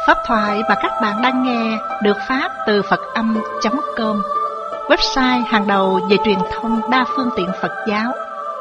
Pháp thoại mà các bạn đang nghe được phát từ Phật-âm.com, website hàng đầu về truyền thông đa phương tiện Phật giáo.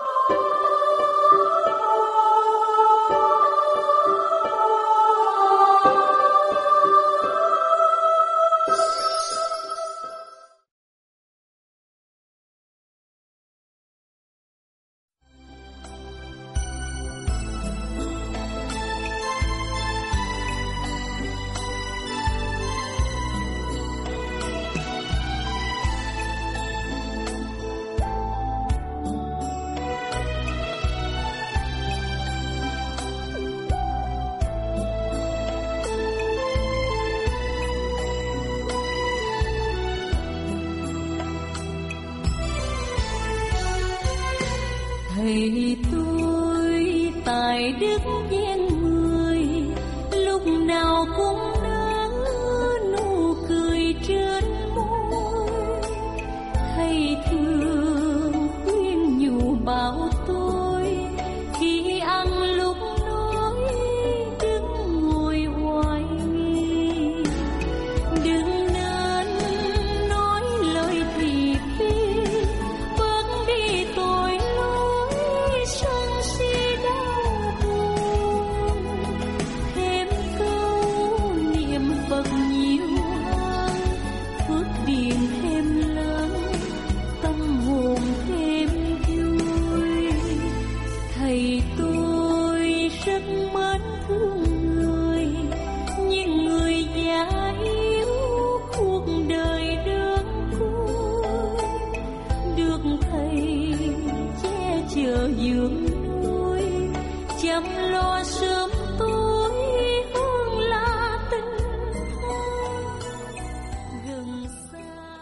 Thầy tôi tài đức gian người, lúc nào cũng nở nụ cười trên môi. Thầy thường khuyên nhủ bảo tôi khi ăn lúc nói đứng ngồi hoài nghi, đừng nên nói lời thị phi, bớt đi tội lỗi sân si đau buồn. Thêm câu niệm Phật nhiều hơn, phước điền thêm lớn, tâm hồn thêm vui. Thầy tôi rất mến thương người, nhưng người già yếu cuộc đời đơn côi. Được thầy che chở dưỡng nuôi, chăm lo sớm tối hơn là tình thân gần xa.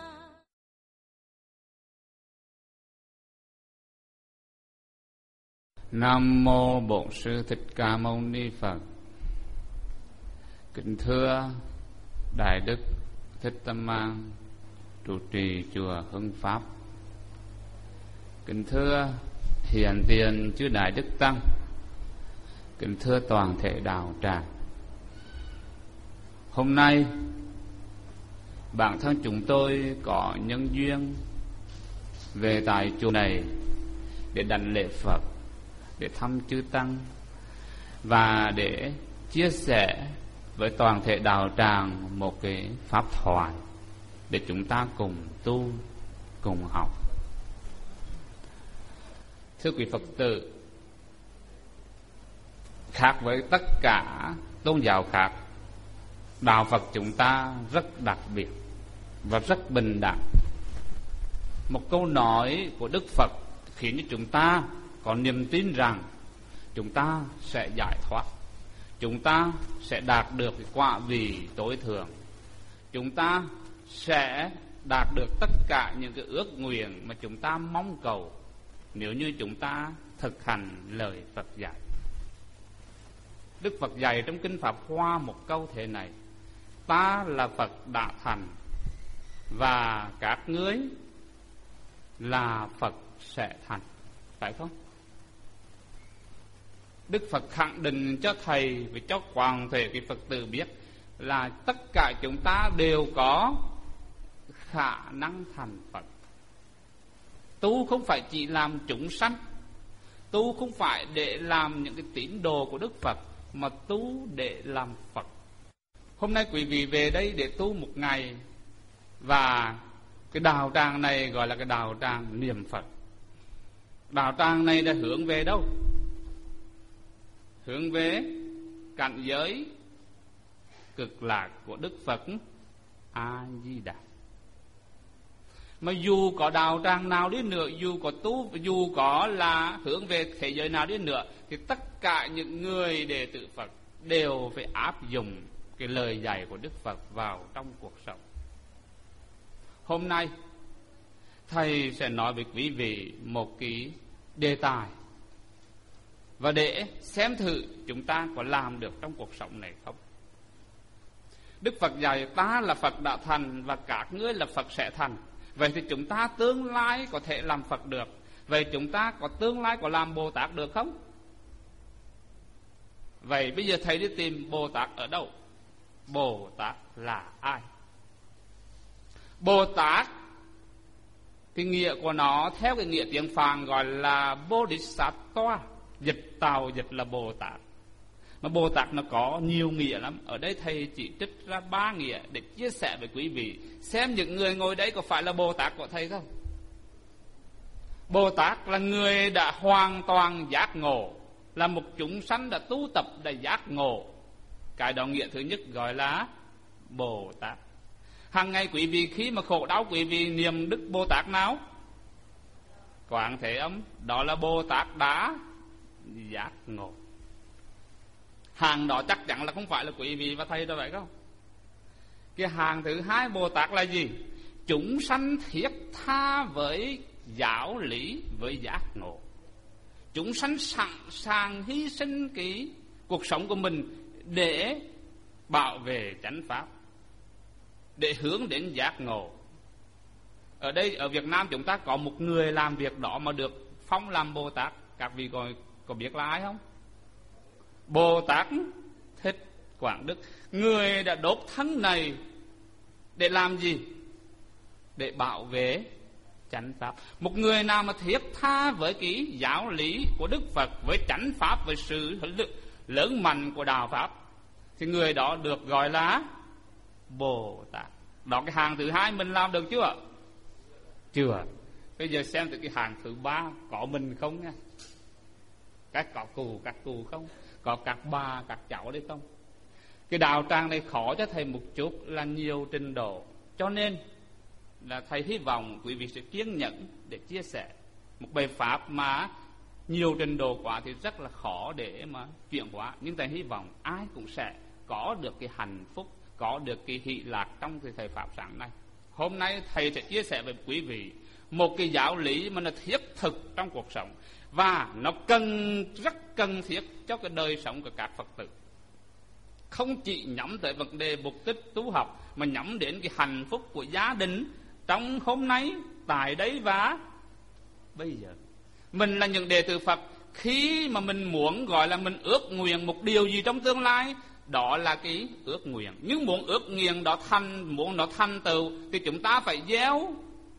Nam mô Bổn Sư Thích Ca Mâu Ni Phật. Kính thưa Đại Đức Thích Tâm An, trụ trì chùa Hưng Pháp. Kính thưa Hiền Tiền chư Đại Đức Tăng. Kính thưa toàn thể đạo tràng. Hôm nay bản thân chúng tôi có nhân duyên về tại chùa này để đảnh lễ Phật, để thăm chư Tăng và để chia sẻ với toàn thể đạo tràng một cái pháp thoại để chúng ta cùng tu, cùng học. Thưa quý Phật tử, khác với tất cả tôn giáo khác, đạo Phật chúng ta rất đặc biệt và rất bình đẳng. Một câu nói của Đức Phật khiến cho chúng ta có niềm tin rằng chúng ta sẽ giải thoát, chúng ta sẽ đạt được cái quả vị tối thượng, chúng ta sẽ đạt được tất cả những cái ước nguyện mà chúng ta mong cầu nếu như chúng ta thực hành lời Phật dạy. Đức Phật dạy trong Kinh Pháp Hoa một câu thế này: ta là Phật đã thành và các ngươi là Phật sẽ thành. Phải không? Đức Phật khẳng định cho thầy và cho toàn thể cái Phật tử biết là tất cả chúng ta đều có khả năng thành Phật. Tu không phải chỉ làm chúng sanh, tu không phải để làm những cái tín đồ của Đức Phật, mà tu để làm Phật. Hôm nay quý vị về đây để tu một ngày, và cái đạo tràng này gọi là cái đạo tràng niệm Phật. Đạo tràng này đã hướng về đâu? Hướng về cảnh giới cực lạc của Đức Phật A Di Đà. Mà dù có đạo tràng nào đi nữa, dù có tu, dù có là hướng về thế giới nào đi nữa, thì tất cả những người đệ tử Phật đều phải áp dụng cái lời dạy của Đức Phật vào trong cuộc sống. Hôm nay thầy sẽ nói với quý vị một cái đề tài, và để xem thử chúng ta có làm được trong cuộc sống này không. Đức Phật dạy ta là Phật đã thành và các ngươi là Phật sẽ thành. Vậy thì chúng ta tương lai có thể làm Phật được. Vậy chúng ta có tương lai có làm Bồ Tát được không? Vậy bây giờ thầy đi tìm Bồ Tát ở đâu? Bồ Tát là ai? Bồ Tát, cái nghĩa của nó theo cái nghĩa tiếng Phạn gọi là Bodhisattva, dịch tàu dịch là Bồ Tát. Mà Bồ Tát nó có nhiều nghĩa lắm. Ở đây thầy chỉ trích ra 3 nghĩa để chia sẻ với quý vị, xem những người ngồi đấy có phải là Bồ Tát của thầy không. Bồ Tát là người đã hoàn toàn giác ngộ, là một chúng sanh đã tu tập để giác ngộ. Cái đó nghĩa thứ nhất gọi là Bồ Tát. Hàng ngày quý vị khi mà khổ đau, quý vị niệm Đức Bồ Tát nào? Quán Thế Âm. Đó là Bồ Tát đã giác ngộ. Hàng đó chắc chắn là không phải là quý vị và thầy đâu, phải không? Cái hàng thứ hai Bồ Tát là gì? Chúng sanh thiết tha với giáo lý, với giác ngộ. Chúng sanh sẵn sàng hy sinh cái cuộc sống của mình để bảo vệ chánh pháp, để hướng đến giác ngộ. Ở đây ở Việt Nam chúng ta có một người làm việc đó mà được phong làm Bồ Tát. Các vị có biết là ai không? Bồ Tát Thích Quảng Đức. Người đã đốt thân này để làm gì? Để bảo vệ chánh pháp. Một người nào mà thiết tha với cái giáo lý của Đức Phật, với chánh pháp, với sự lớn mạnh của đạo pháp, thì người đó được gọi là Bồ Tát. Đó, cái hàng thứ hai mình làm được chưa? Chưa. Bây giờ xem từ cái hàng thứ 3 có mình không nha. Các cụ không? Có các bà, các cháu đấy không? Cái đạo tràng này khó cho thầy một chút là nhiều trình độ. Cho nên là thầy hy vọng quý vị sẽ kiên nhẫn để chia sẻ. Một bài pháp mà nhiều trình độ quá thì rất là khó để mà chuyển hóa. Nhưng thầy hy vọng ai cũng sẽ có được cái hạnh phúc, có được cái hỷ lạc trong cái thời pháp sáng nay. Hôm nay thầy sẽ chia sẻ với quý vị một cái giáo lý mà nó thiết thực trong cuộc sống, và nó rất cần thiết cho cái đời sống của các Phật tử. Không chỉ nhắm tới vấn đề mục đích tu học, mà nhắm đến cái hạnh phúc của gia đình trong hôm nay, tại đây và bây giờ. Mình là những đệ tử Phật, khi mà mình muốn gọi là mình ước nguyện một điều gì trong tương lai, đó là cái ước nguyện. Nhưng muốn ước nguyện đó muốn nó thành tựu thì chúng ta phải gieo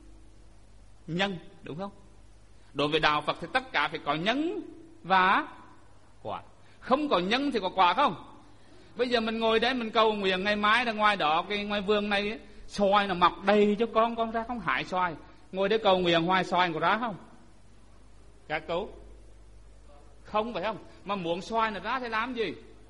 nhân, đúng không? Đối với đạo Phật thì tất cả phải có nhân và quả. Không có nhân thì có quả không? Bây giờ mình ngồi đấy mình cầu nguyện ngày mai ra ngoài đó, cái ngoài vườn này xoài nó mọc đầy cho con ra không hại xoài. Ngồi đấy cầu nguyện hoài xoài có ra không? Các cô không, phải không? Mà muốn xoài nó ra thì làm gì?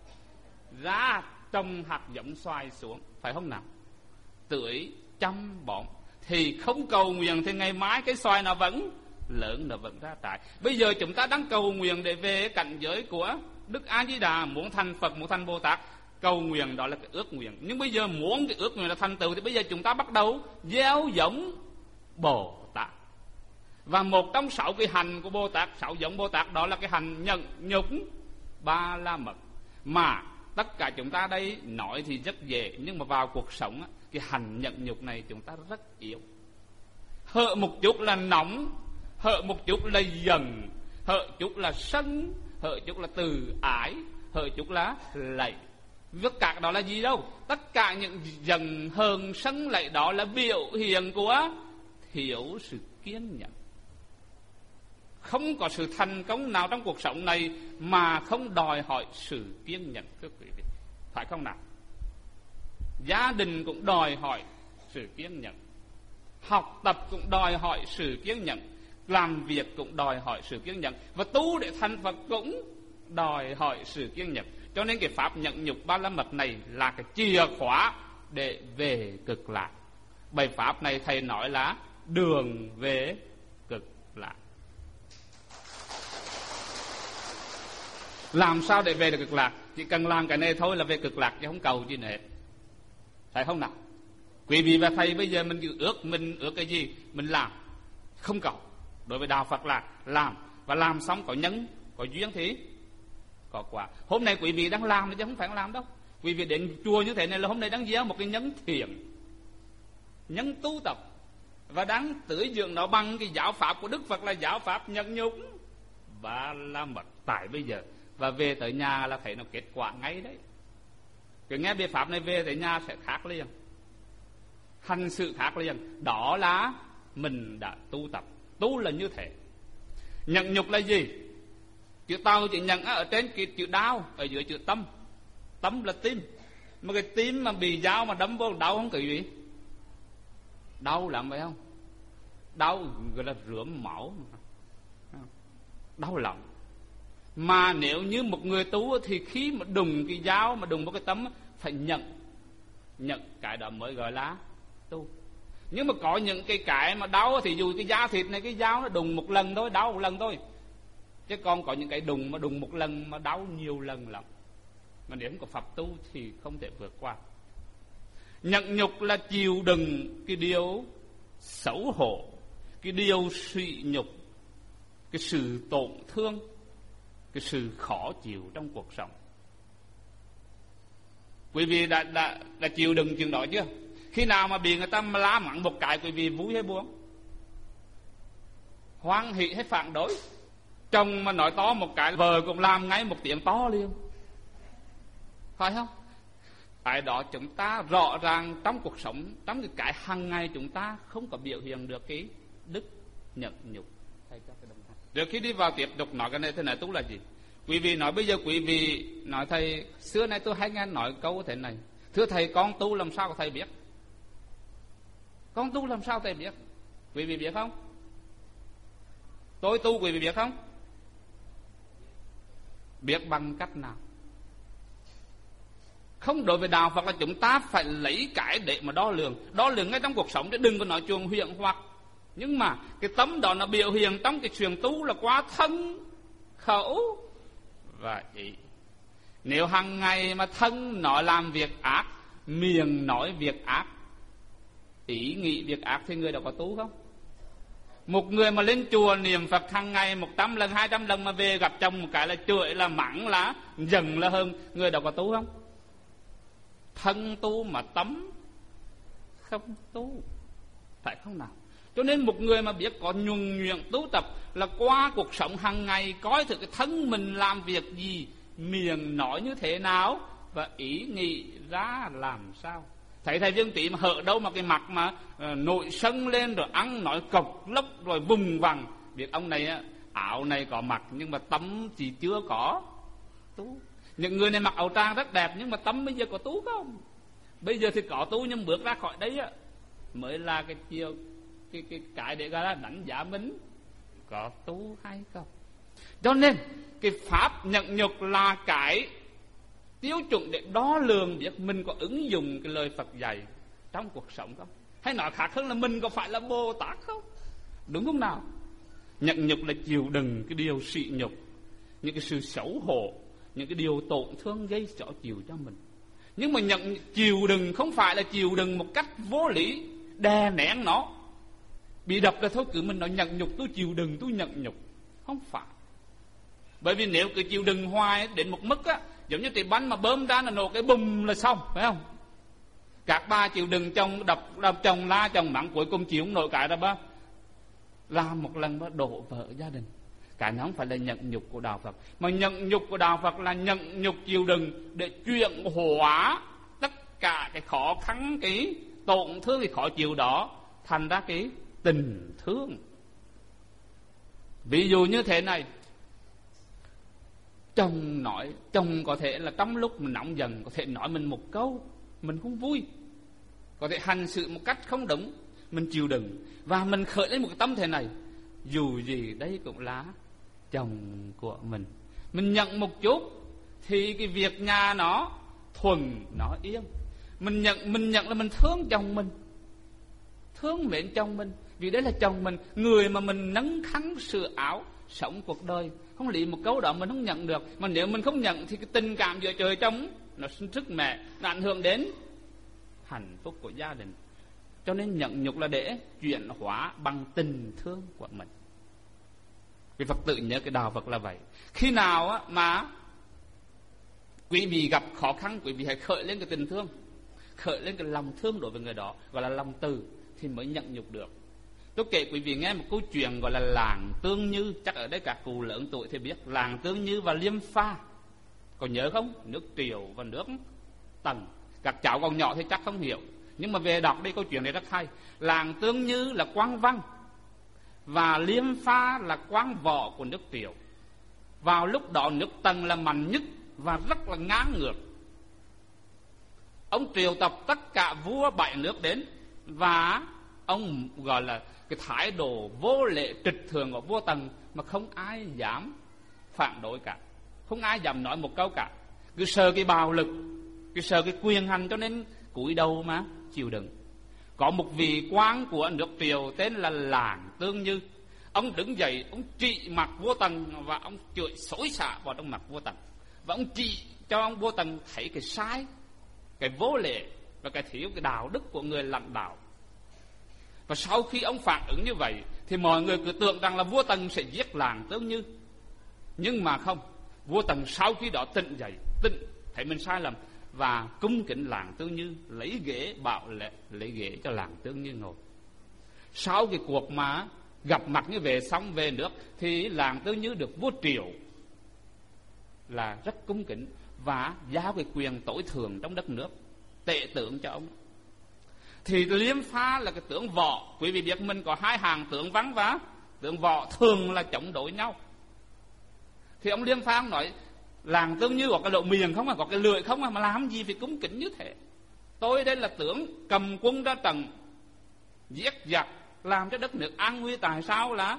Ra trồng hạt giống xoài xuống, phải không nào? Tưới chăm bón. Thì không cầu nguyện thì ngày mai cái xoài nó vẫn lớn, nó vẫn ra trái. Bây giờ chúng ta đang cầu nguyện để về cảnh giới của Đức A Di Đà, muốn thành Phật, muốn thành Bồ Tát. Cầu nguyện đó là cái ước nguyện. Nhưng bây giờ muốn cái ước nguyện là thành tựu thì bây giờ chúng ta bắt đầu gieo giống Bồ Tát. Và một trong 6 cái hành của Bồ Tát, 6 giống Bồ Tát, đó là cái hành nhận nhục ba la mật. Mà tất cả chúng ta đây nói thì rất dễ, nhưng mà vào cuộc sống cái hành nhận nhục này chúng ta rất yếu. Hợ một chút là nóng, hợ một chút là giận, hợ chút là sân, hợ chút là từ ái, hợ chút là lạy. Tất cả đó là gì đâu? Tất cả những giận hờn sân lạy đó là biểu hiện của thiếu sự kiên nhẫn. Không có sự thành công nào trong cuộc sống này mà không đòi hỏi sự kiên nhẫn, thưa quý vị. Phải không nào? Gia đình cũng đòi hỏi sự kiên nhẫn, học tập cũng đòi hỏi sự kiên nhẫn, làm việc cũng đòi hỏi sự kiên nhẫn, và tu để thành Phật cũng đòi hỏi sự kiên nhẫn. Cho nên cái pháp nhẫn nhục ba la mật này là cái chìa khóa để về cực lạc. Bài pháp này thầy nói là đường về cực lạc. Làm sao để về được cực lạc? Chỉ cần làm cái này thôi là về cực lạc, chứ không cầu gì nữa. Phải không nào? Quý vị và thầy bây giờ mình ước cái gì? Mình làm, không cầu. Đối với đạo Phật là làm, và làm xong có nhân, có duyên thì có quả. Hôm nay quý vị đang làm chứ không phải làm đâu. Quý vị đến chùa như thế này là hôm nay đang gieo một cái nhân thiện, nhân tu tập, và đang tưới dưỡng nó bằng cái giáo pháp của Đức Phật là giáo pháp nhẫn nhục ba la mật tại bây giờ. Và về tới nhà là thấy nó kết quả ngay đấy. Cứ nghe biện pháp này về tới nhà sẽ khác liền, hành sự khác liền. Đó là mình đã tu tập. Tu là như thế. Nhẫn nhục là gì? Chữ tàu chữ nhận ở trên cái chữ đau, ở dưới chữ tâm. Tâm là tim. Mà cái tim mà bị dao mà đâm vô đau không cái gì? Đau lắm phải không? Đau gọi là rướm máu, đau lòng. Mà nếu như một người tu thì khi mà đùng cái dao, mà đùng vào cái tấm, phải nhận cái đó mới gọi là tu. Nhưng mà có những cái mà đau thì dù cái da thịt này, cái dao nó đùng một lần thôi, đau một lần thôi. Chứ còn có những cái đùng mà đùng một lần mà đau nhiều lần lắm. Mà nếu không có pháp tu thì không thể vượt qua. Nhẫn nhục là chịu đựng cái điều xấu hổ, cái điều sỉ nhục, cái sự tổn thương, cái sự khó chịu trong cuộc sống. Quý vị đã chịu đựng chuyện đó chưa? Khi nào mà bị người ta la mắng một cái, quý vị vui hay buồn? Hoan hỷ hay phản đối? Chồng mà nói to một cái, vợ cũng làm ngay một tiếng to liền, phải không? Tại đó chúng ta rõ ràng trong cuộc sống, trong cái hàng ngày chúng ta không có biểu hiện được cái đức nhẫn nhục. Rồi khi đi vào tiếp tục nói cái này, thế này tu là gì? Quý vị nói bây giờ quý vị nói thầy, xưa nay tôi hay nghe nói câu thế này: thưa thầy, con tu làm sao thầy biết? Con tu làm sao thầy biết? Quý vị biết không? Tôi tu quý vị biết không? Biết bằng cách nào? Không, đối với đạo Phật là chúng ta phải lấy cái để mà đo lường ngay trong cuộc sống, chứ đừng có nói chuyện huyện hoặc. Nhưng mà cái tấm đó nó biểu hiện trong cái chuyện tu là qua thân, khẩu và ý. Nếu hàng ngày mà thân nói làm việc ác, miệng nói việc ác, ý nghĩ việc ác, thì người đó có tu không? Một người mà lên chùa niệm Phật hàng ngày 100 lần, 200 lần mà về gặp chồng một cái là chửi, là mắng, là giận, là hơn, người đó có tu không? Thân tu mà tấm không tu, phải không nào? Cho nên một người mà biết có nhuần nhuyễn tu tập là qua cuộc sống hàng ngày coi thử cái thân mình làm việc gì, miệng nói như thế nào và ý nghĩ ra làm sao. Thấy thầy Dương Tỷ mà hở đâu mà cái mặt mà nội sân lên, rồi ăn nói cộc lốc, rồi vùng vằng, biết ông này áo này có mặc nhưng mà tấm chỉ chưa có tu. Những người này mặc áo trang rất đẹp nhưng mà tấm bây giờ có tu không? Bây giờ thì có tu nhưng bước ra khỏi đấy mới là cái chiều cái để gọi là đánh giá mình có tu hay không. Cho nên cái pháp nhẫn nhục là cái tiêu chuẩn để đo lường biết mình có ứng dụng cái lời Phật dạy trong cuộc sống không, hay nói khác hơn là mình có phải là Bồ Tát không, đúng không nào? Nhẫn nhục là chịu đựng cái điều sỉ nhục, những cái sự xấu hổ, những cái điều tổn thương gây cho chịu cho mình. Nhưng mà chịu đựng không phải là chịu đựng một cách vô lý, đè nén nó, bị đập ra thôi cứ mình nói nhẫn nhục, tôi chịu đựng, tôi nhẫn nhục. Không phải. Bởi vì nếu cứ chịu đựng hoài đến một mức giống như trái bánh mà bơm ra là nổ cái bùm là xong, phải không? Các ba chịu đựng chồng đập chồng la chồng mắng, cuối cùng chịu không nổi cái đó ba làm một lần ba đổ vỡ gia đình. Cái nó không phải là nhẫn nhục của đạo Phật, mà nhẫn nhục của đạo Phật là nhẫn nhục chịu đựng để chuyển hóa tất cả cái khó khăn, cái tổn thương, cái khó chịu đó thành ra cái tình thương. Ví dụ như thế này, chồng có thể là trong lúc mình nóng giận có thể nói mình một câu mình không vui, có thể hành sự một cách không đúng, mình chịu đựng và mình khởi lên một cái tâm thế này: dù gì đây cũng là chồng của mình nhận một chút thì cái việc nhà nó thuần, nó yên. Mình nhận là mình thương chồng mình, thương mến chồng mình, vì đấy là chồng mình, người mà mình nắng khăn sửa áo sống cuộc đời. Không lý một câu đó mình không nhận được, mà nếu mình không nhận thì cái tình cảm giữa trời chồng nó sinh sức mẹ, nó ảnh hưởng đến hạnh phúc của gia đình. Cho nên nhẫn nhục là để chuyển hóa bằng tình thương của mình. Cái Phật tự nhớ cái đạo Phật là vậy. Khi nào mà quý vị gặp khó khăn, quý vị hãy khởi lên cái tình thương, khởi lên cái lòng thương đối với người đó, gọi là lòng từ, thì mới nhẫn nhục được. Tôi kể quý vị nghe một câu chuyện gọi là làng Tương Như. Chắc ở đây các cụ lớn tuổi thì biết làng Tương Như và Liêm Pha, có nhớ không? Nước Triều và nước Tần. Các cháu còn nhỏ thì chắc không hiểu, nhưng mà về đọc đi câu chuyện này rất hay. Làng Tương Như là quang văn và Liêm Pha là quang võ của nước Triệu. Vào lúc đó nước Tần là mạnh nhất và rất là ngang ngược. Ông triệu tập tất cả vua 7 nước đến, và ông gọi là cái thái độ vô lễ trịch thượng của vua Tần mà không ai dám phản đối cả, không ai dám nói một câu cả. Cứ sợ cái bạo lực, cứ sợ cái quyền hành, cho nên cúi đầu mà chịu đựng. Có một vị quan của nước Triệu tên là Làng Tương Như. Ông đứng dậy, ông trị mặt vua Tần và ông chửi xối xả vào trong mặt vua Tần. Và ông trị cho ông vua Tần thấy cái sai, cái vô lễ và cái thiếu cái đạo đức của người lãnh đạo. Và sau khi ông phản ứng như vậy thì mọi người cứ tưởng rằng là vua Tần sẽ giết Làng Tương Như. Nhưng mà không, vua Tần sau khi đó tỉnh dậy, thấy mình sai lầm và cung kính Làng Tương Như, lấy ghế bảo lệ, lấy ghế cho Làng Tương Như ngồi. Sau cái cuộc mà gặp mặt như về xong về nước thì Làng Tương Như được vua Triệu là rất cung kính và giao cái quyền tối thượng trong đất nước, tể tướng cho ông. Thì Liêm Pha là cái tướng võ. Quý vị biết mình có 2 hàng tướng văn và tướng võ, thường là chống đối nhau. Thì ông Liêm Pha nói Làng Tương Như có cái lỗ miệng không, có cái lưỡi không mà làm gì phải cung kính như thế. Tôi đây là tướng cầm quân ra trận giết giặc, làm cho đất nước an nguy, tại sao là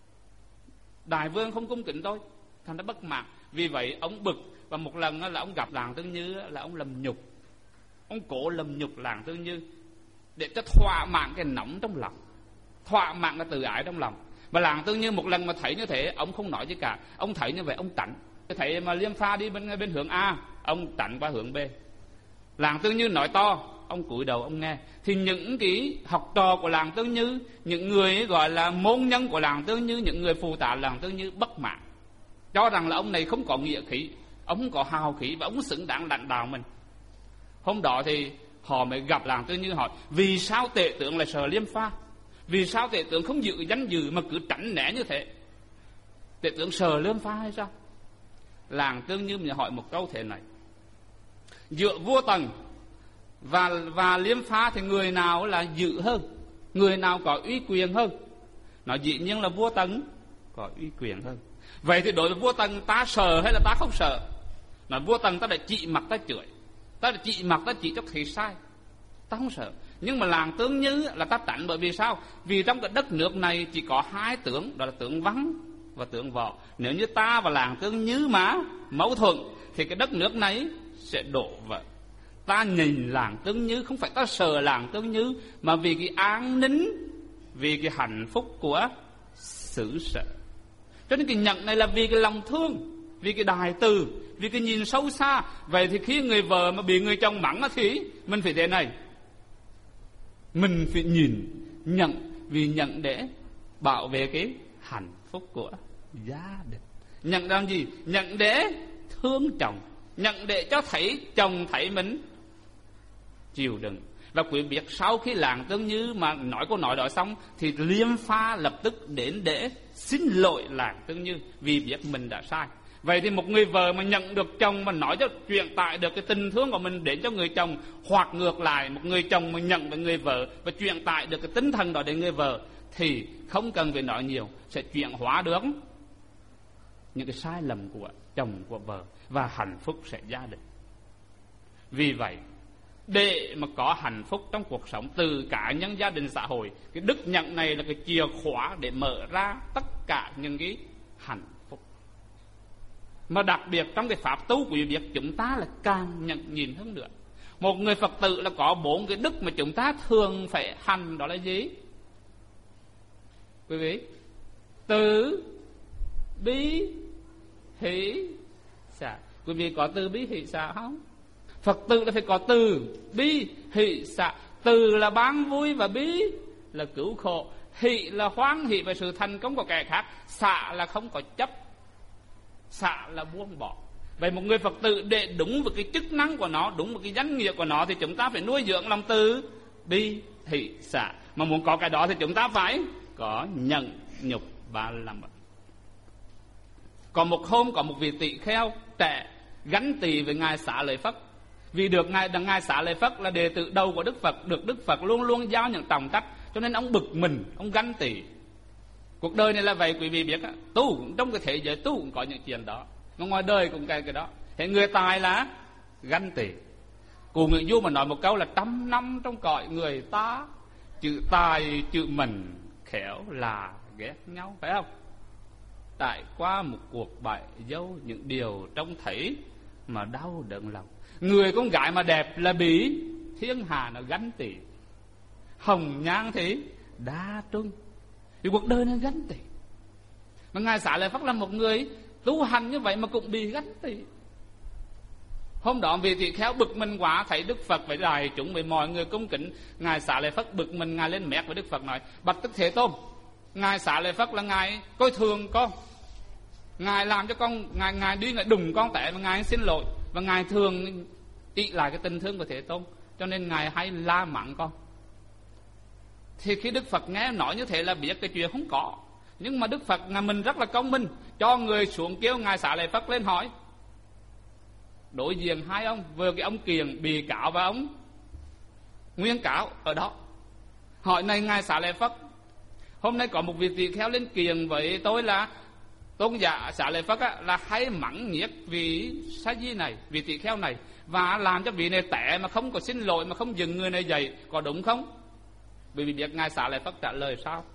đại vương không cung kính tôi? Thành ra bất mãn. Vì vậy ông bực, và một lần là ông gặp Làng Tương Như là ông lầm nhục, ông cố lầm nhục Làng Tương Như để cho thỏa mãn cái nóng trong lòng, thỏa mãn cái tự ái trong lòng. Và Làng Tương Như một lần mà thấy như thế, ông không nói gì cả, ông thấy như vậy ông tránh. Thấy mà Liêm Pha đi bên hướng A, ông tránh qua hướng B. Làng Tương Như nói to, ông cúi đầu ông nghe. Thì những cái học trò của Làng Tương Như, những người gọi là môn nhân của Làng Tương Như, những người phù tá Làng Tương Như bất mãn, cho rằng là ông này không có nghĩa khí, ông không có hào khí và ông xứng đáng lãnh đạo mình. Hôm đó thì họ mới gặp Làng Tương Như hỏi vì sao tể tướng lại sợ Liêm Pha, vì sao tể tướng không giữ danh dự mà cứ tránh né như thế, tể tướng sợ Liêm Pha hay sao? Làng Tương Như mình hỏi một câu thế này: giữa vua Tần và Liêm Pha thì người nào là dữ hơn, người nào có uy quyền hơn? Nó dĩ nhiên là vua Tần có uy quyền hơn. Vậy thì đối với vua Tần ta sợ hay là ta không sợ? Nói vua Tần ta đã chỉ mặt ta chửi, ta đã chỉ mặt ta chỉ cho thấy sai, ta không sợ. Nhưng mà Làng Tương Như là ta tránh, bởi vì sao? Vì trong cái đất nước này chỉ có 2 tướng, đó là tướng văn và tướng võ. Nếu như ta và Làng Tương Như mà mâu thuẫn thì cái đất nước này sẽ đổ vỡ. Ta nhìn Làng Tương Như không phải ta sợ Làng Tương Như, mà vì cái an ninh, vì cái hạnh phúc của xứ sở. Cho nên cái nhận này là vì cái lòng thương, vì cái đại từ, vì cái nhìn sâu xa. Vậy thì khi người vợ mà bị người chồng mắng thì mình phải thế này, mình phải nhìn, nhận, vì nhận để bảo vệ cái hạnh phúc của gia đình. Nhận làm gì? Nhận để thương chồng, nhận để cho thấy chồng thấy mình chịu đựng. Và quý biết sau khi Làng Tương Như mà nói câu nói đó xong thì Liêm Pha lập tức đến để xin lỗi Làng Tương Như vì biết mình đã sai. Vậy thì một người vợ mà nhận được chồng mà nói cho truyền tải được cái tình thương của mình đến cho người chồng, hoặc ngược lại một người chồng mà nhận với người vợ và truyền tải được cái tinh thần đó đến người vợ, thì không cần phải nói nhiều, sẽ chuyển hóa được những cái sai lầm của chồng của vợ và hạnh phúc sẽ gia đình. Vì vậy để mà có hạnh phúc trong cuộc sống từ cá nhân, gia đình, xã hội, cái đức nhận này là cái chìa khóa để mở ra tất cả những cái hạnh phúc. Mà đặc biệt trong cái pháp tu của việc chúng ta là càng nhận nhìn hơn nữa. Một người Phật tử là có 4 cái đức mà chúng ta thường phải hành, đó là gì? Quý vị, từ bi hỷ xả. Quý vị có từ bi hỷ xả không? Phật tử là phải có từ bi hỷ xả. Từ là bán vui và bi là cứu khổ, hỷ là hoan hỷ về sự thành công của kẻ khác, xả là không có chấp, xả là buông bỏ. Vậy một người Phật tử để đúng với cái chức năng của nó, đúng với cái danh nghĩa của nó thì chúng ta phải nuôi dưỡng lòng từ bi hỷ xả. Mà muốn có cái đó thì chúng ta phải có nhận nhục và làm bệnh. Còn một hôm có một vị tỳ kheo trẻ gánh tỳ với ngài Xá Lợi Phất. Vì được Ngài Xá Lợi Phất là đệ tử đầu của Đức Phật, được Đức Phật luôn luôn giao những trọng trách, cho nên ông bực mình, ông ganh tị. Cuộc đời này là vậy, quý vị biết á, tu cũng trong cái thế giới tu cũng có những chuyện đó, mà ngoài đời cũng cái đó. Thế người tài là ganh tị. Cụ Nguyễn Du mà nói một câu là 100 năm trong cõi người ta, chữ tài chữ mình khéo là ghét nhau, phải không? Trải qua một cuộc bại dâu, những điều trông thấy mà đau đớn lòng. Người con gái mà đẹp là bị thiên hà nó ganh tị, hồng nhan thì đa trưng. Vì cuộc đời nó ganh tị. Mà Ngài Xá Lợi Phất là một người tu hành như vậy mà cũng bị ganh tị. Hôm đó vị tỳ kheo bực mình quá, thấy Đức Phật phải đài chúng với mọi người cung kính. Ngài Xá Lợi Phất bực mình, Ngài lên mét với Đức Phật nói: bạch Đức Thế Tôn, Ngài Xá Lợi Phất là Ngài coi thường con, Ngài làm cho con, Ngài đi Ngài đùng con té, và Ngài xin lỗi, và Ngài thường ỷ lại cái tình thương của Thế Tôn, cho nên Ngài hay la mắng con. Thì khi Đức Phật nghe nói như thế là biết cái chuyện không có. Nhưng mà Đức Phật Ngài mình rất là công minh, cho người xuống kêu Ngài Xá Lợi Phất lên hỏi. Đối diện hai ông, vừa cái ông Kiền bị cáo và ông Nguyên Cáo ở đó. Hỏi này Ngài Xá Lợi Phất, hôm nay có một vị tỳ kheo lên kiền với tôi là tôn giả Xá Lợi Phất á, là hay mắng nhiếc vị sa di này, vị tỳ kheo này, và làm cho vị này tệ mà không có xin lỗi, mà không dừng người này dậy, có đúng không? Bởi vì biết Ngài Xá Lợi Phất trả lời sao?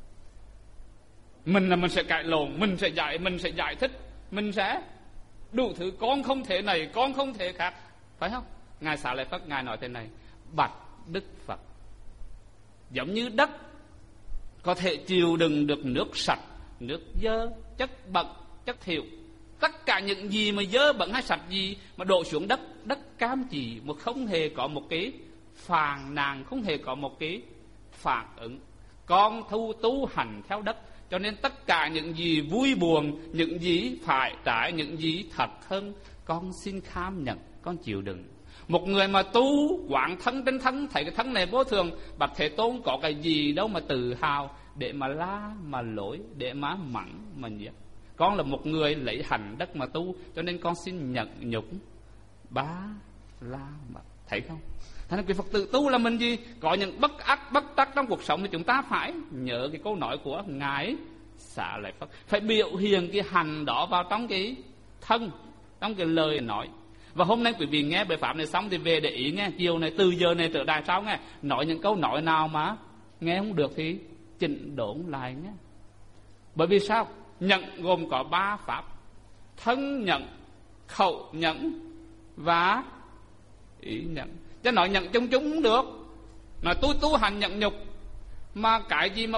Mình là mình sẽ cãi lộn, mình sẽ giải thích, mình sẽ đủ thứ, con không thể này, con không thể khác, phải không? Ngài Xá Lợi Phất Ngài nói thế này: bạch Đức Phật, giống như đất có thể chịu đựng được nước sạch, nước dơ, chất bẩn, chất thiểu, tất cả những gì mà dơ bẩn hay sạch gì mà đổ xuống đất, đất cam chì mà không hề có một cái phàn nàn, không hề có một cái phản ứng. Con tu hành theo đất, cho nên tất cả những gì vui buồn, những gì phải trái, những gì thật hơn, con xin kham nhận, con chịu đựng. Một người mà tu quán thân trên thân, thấy cái thân này vô thường, bạch Thế Tôn có cái gì đâu mà tự hào để mà la mà lỗi, để mà mắng mà nhiếc. Con là một người lấy hành đất mà tu, cho nên con xin nhận nhục bá la mà. Thấy không? Thành ra quý Phật tử tu là mình gì? Có những bất ác bất tắc trong cuộc sống thì chúng ta phải nhớ cái câu nói của Ngài Xá Lợi Phất, phải biểu hiện cái hành đó vào trong cái thân, trong cái lời nói. Và hôm nay quý vị nghe bài pháp này xong thì về để ý nghe, chiều này từ giờ này trở đài sau nghe, nói những câu nói nào mà nghe không được thì chỉnh đốn lại nhé. Bởi vì sao? Nhận gồm có 3 pháp: thân nhận, khẩu nhận và ý nhận. Chứ nói nhận chung chung không được. Nói tôi tu hành nhận nhục, mà cái gì mà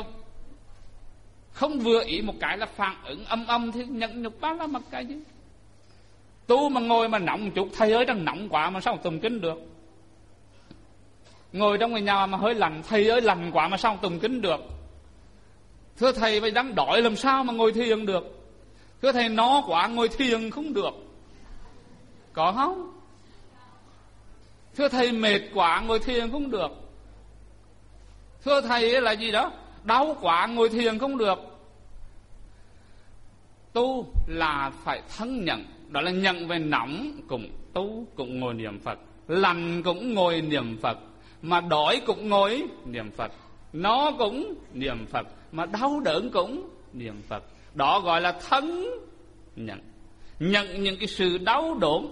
không vừa ý một cái là phản ứng âm thì nhận nhục bá la mặt cái gì. Tu mà ngồi mà nóng một chút, thầy ơi đang nóng quá mà sao tùng kinh được. Ngồi trong người nhà mà hơi lạnh, thầy ơi lạnh quá mà sao tùng kinh được. Thưa thầy vậy đang đói làm sao mà ngồi thiền được. Thưa thầy no quá ngồi thiền không được, có không? Thưa thầy mệt quá ngồi thiền không được. Thưa thầy là gì đó, đau quá ngồi thiền không được. Tu là phải thân nhận, đó là nhận về nóng cũng tu, cũng ngồi niệm Phật, lạnh cũng ngồi niệm Phật, mà đói cũng ngồi niệm Phật, nó cũng niệm Phật, mà đau đớn cũng niệm Phật. Đó gọi là thân nhận. Nhận những cái sự đau đớn.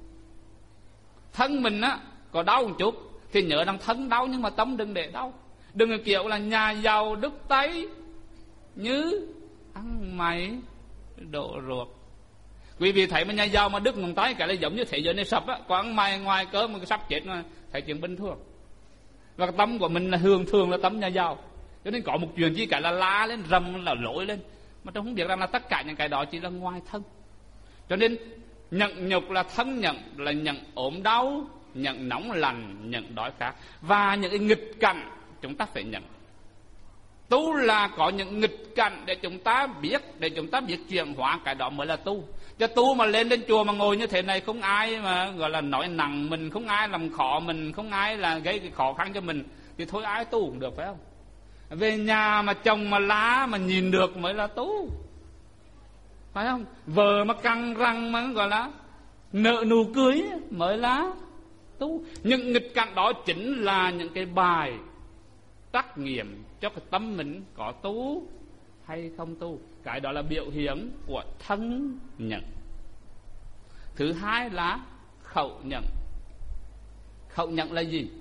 Thân mình á có đau một chút thì nhớ rằng thân đau, nhưng mà tâm đừng để đau. Đừng kiểu là nhà giàu đứt tay như ăn mày đổ ruột. Quý vị thấy mà nhà giàu mà đứt ngón tay cái là giống như thế giới này sập á, còn mày ngoài cớ mà sắp chết mà thấy chuyện bình thường. Và cái tâm của mình là thường là tâm nhà giàu, cho nên có một chuyện gì cả là la lên, rầm là lỗi lên, mà tôi không biết rằng là tất cả những cái đó chỉ là ngoài thân. Cho nên nhận nhục là thân nhận, là nhận ốm đau, nhận nóng lạnh, nhận đói khát, và những cái nghịch cảnh chúng ta phải nhận. Tu là có những nghịch cảnh để chúng ta biết chuyển hóa, cái đó mới là tu. Chứ tu mà lên chùa mà ngồi như thế này, không ai mà gọi là nói nặng mình, không ai làm khó mình, không ai là gây cái khó khăn cho mình, thì thôi ai tu cũng được, phải không? Về nhà mà chồng mà lá mà nhìn được mới là tu, phải không? Vợ mà căng răng mà gọi là nợ nụ cưới mới là tu. Những nghịch cảnh đó chính là những cái bài trắc nghiệm cho cái tâm mình có tu hay không tu. Cái đó là biểu hiện của thân nhận. Thứ hai là khẩu nhận. Khẩu nhận là gì?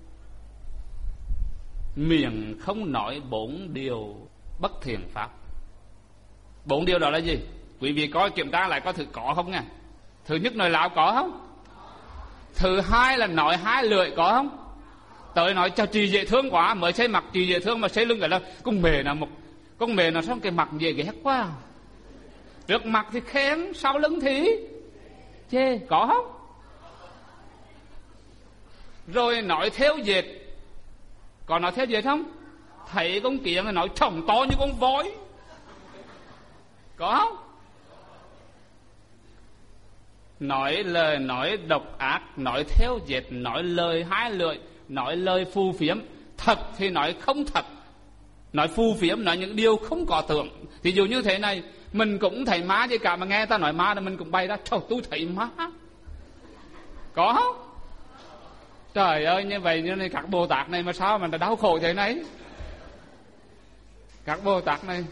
Miệng không nói 4 điều bất thiện pháp. 4 điều đó là gì? Quý vị coi kiểm tra lại coi thử có không nha. Thứ nhất, nói láo có không? Thứ hai là nói 2 lưỡi có không? Tới nói chào chị dễ thương quá, mới xây mặt chị dễ thương mà xây lưng cái là con mề nào xong cái mặt dễ ghét quá. Trước mặt thì khen, sau lưng thì chê, có không? Rồi nói theo dệt. Còn nói theo dệt không? Thấy con kiến thì nói trông to như con voi, có không? Nói lời nói độc ác, nói theo dệt, nói lời 2 lưỡi, nói lời phù phiếm. Thật thì nói không thật, nói phù phiếm, nói những điều không có tưởng. Ví dụ như thế này, mình cũng thấy má chứ cả, mà nghe ta nói má là mình cũng bay ra, trời tôi thấy má, có không? Trời ơi, như vậy như này các Bồ Tát này mà sao mà đau khổ thế này? Các Bồ Tát này.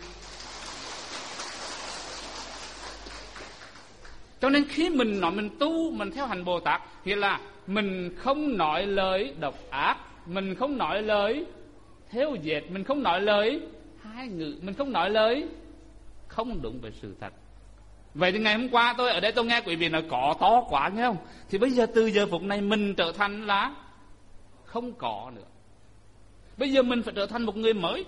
Cho nên khi mình nói mình tu, mình theo hành Bồ Tát thì là mình không nói lời độc ác, mình không nói lời theo dệt, mình không nói lời 2 ngữ, mình không nói lời không đúng về sự thật. Vậy thì ngày hôm qua tôi ở đây tôi nghe quý vị nói có to quá nghe không? Thì bây giờ từ giờ phút này mình trở thành là không có nữa. Bây giờ mình phải trở thành một người mới.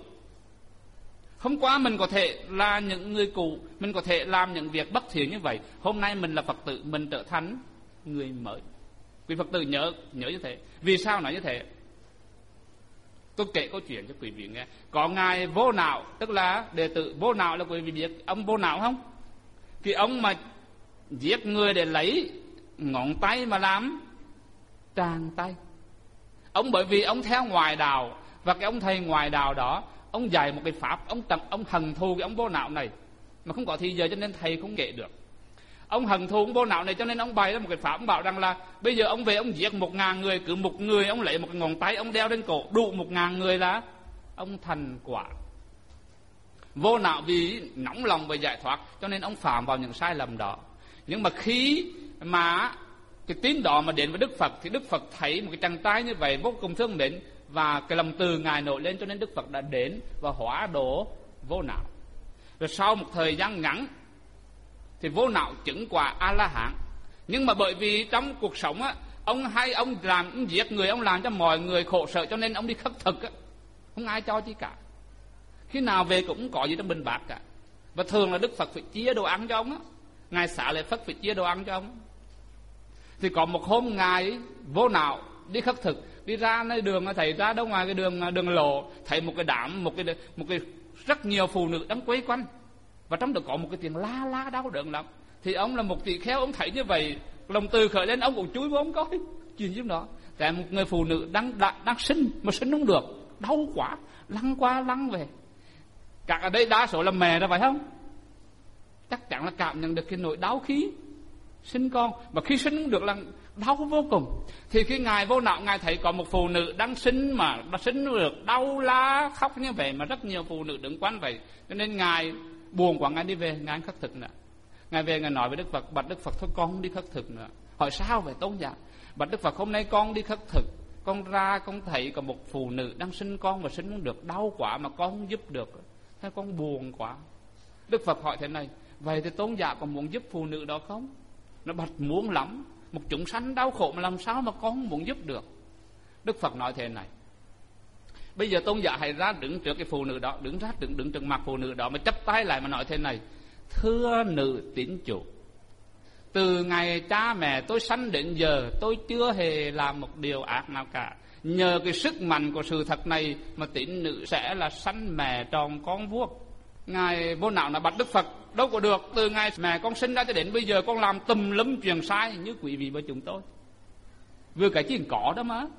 Hôm qua mình có thể là những người cũ, mình có thể làm những việc bất thiện như vậy. Hôm nay mình là Phật tử, mình trở thành người mới. Quý Phật tử nhớ như thế. Vì sao nói như thế? Tôi kể câu chuyện cho quý vị nghe. Có ngài Vô Não, tức là đệ tử Vô Não, là quý vị biết ông Vô Não không? Cái ông mà giết người để lấy ngón tay mà làm tràng tay. Ông bởi vì ông theo ngoại đạo, và cái ông thầy ngoại đạo đó, ông dạy một cái pháp, ông hận thù cái ông Vô Não này, mà không có thì giờ cho nên thầy không kể được. Ông hận thù ông Vô Não này cho nên ông bày ra một cái pháp, ông bảo rằng là bây giờ ông về ông giết 1000 người, cứ một người ông lấy một cái ngón tay ông đeo lên cổ, đủ 1000 người là ông thành quả. Vô Não vì nóng lòng về giải thoát cho nên ông phạm vào những sai lầm đó. Nhưng mà khi mà cái tín đó mà đến với Đức Phật thì Đức Phật thấy một cái chàng trai như vậy vô cùng thương mến, và cái lòng từ ngài nổi lên, cho nên Đức Phật đã đến và hóa độ Vô Não. Rồi sau một thời gian ngắn thì Vô Não chứng quả A-la-hán. Nhưng mà bởi vì trong cuộc sống á, ông giết người, ông làm cho mọi người khổ sở, cho nên ông đi khất thực á, không ai cho chi cả. Khi nào về cũng có gì trong bình bát cả. Và thường là Đức Phật phải chia đồ ăn cho ông á, ngài xả lễ Phật phải chia đồ ăn cho ông. Thì có một hôm ngài Vô Não đi khất thực, đi ra nơi đường, thầy ra đâu ngoài cái đường lộ, thấy một cái đám, một cái rất nhiều phụ nữ đang quấy quanh, và trong đó có một cái tiếng la la đau đớn lắm. Thì ông là một tỳ kheo, ông thấy như vậy, lòng từ khởi lên, ông cũng chui vô ông coi chuyện giúp đó. Tại một người phụ nữ đang sinh mà sinh không được, đau quá, lăn qua lăn về. Các ở đây đa số là mẹ đó phải không? Chắc chắn là cảm nhận được cái nỗi đau khí sinh con, mà khi sinh không được là đau vô cùng. Thì khi ngài Vô Não, ngài thấy có một phụ nữ đang sinh mà sinh được, đau la khóc như vậy, mà rất nhiều phụ nữ đứng quanh vậy, cho nên ngài buồn quá, ngài đi về, ngài khất thực nữa. Ngài về ngài nói với Đức Phật, bạch Đức Phật thôi con không đi khất thực nữa. Hỏi sao vậy tôn giả? Bạch Đức Phật, hôm nay con đi khất thực, con ra con thấy có một phụ nữ đang sinh con mà sinh không được, đau quá mà con không giúp được, thế con buồn quá. Đức Phật hỏi thế này, vậy thì tôn giả còn muốn giúp phụ nữ đó không? Nó bạch muốn lắm, một chúng sanh đau khổ mà làm sao mà con không muốn giúp được. Đức Phật nói thế này, bây giờ tôn giả hãy ra đứng trước cái phụ nữ đó, đứng trước mặt phụ nữ đó mà chắp tay lại mà nói thế này, thưa nữ tín chủ, từ ngày cha mẹ tôi sanh đến giờ tôi chưa hề làm một điều ác nào cả. Nhờ cái sức mạnh của sự thật này mà tín nữ sẽ là sanh mẹ tròn con vuông. Ngài Vô Não là bạch Đức Phật, đâu có được, từ ngày mẹ con sinh ra cho đến bây giờ con làm tùm lum chuyện sai như quý vị và chúng tôi. Vừa cái chuyện có đó mà,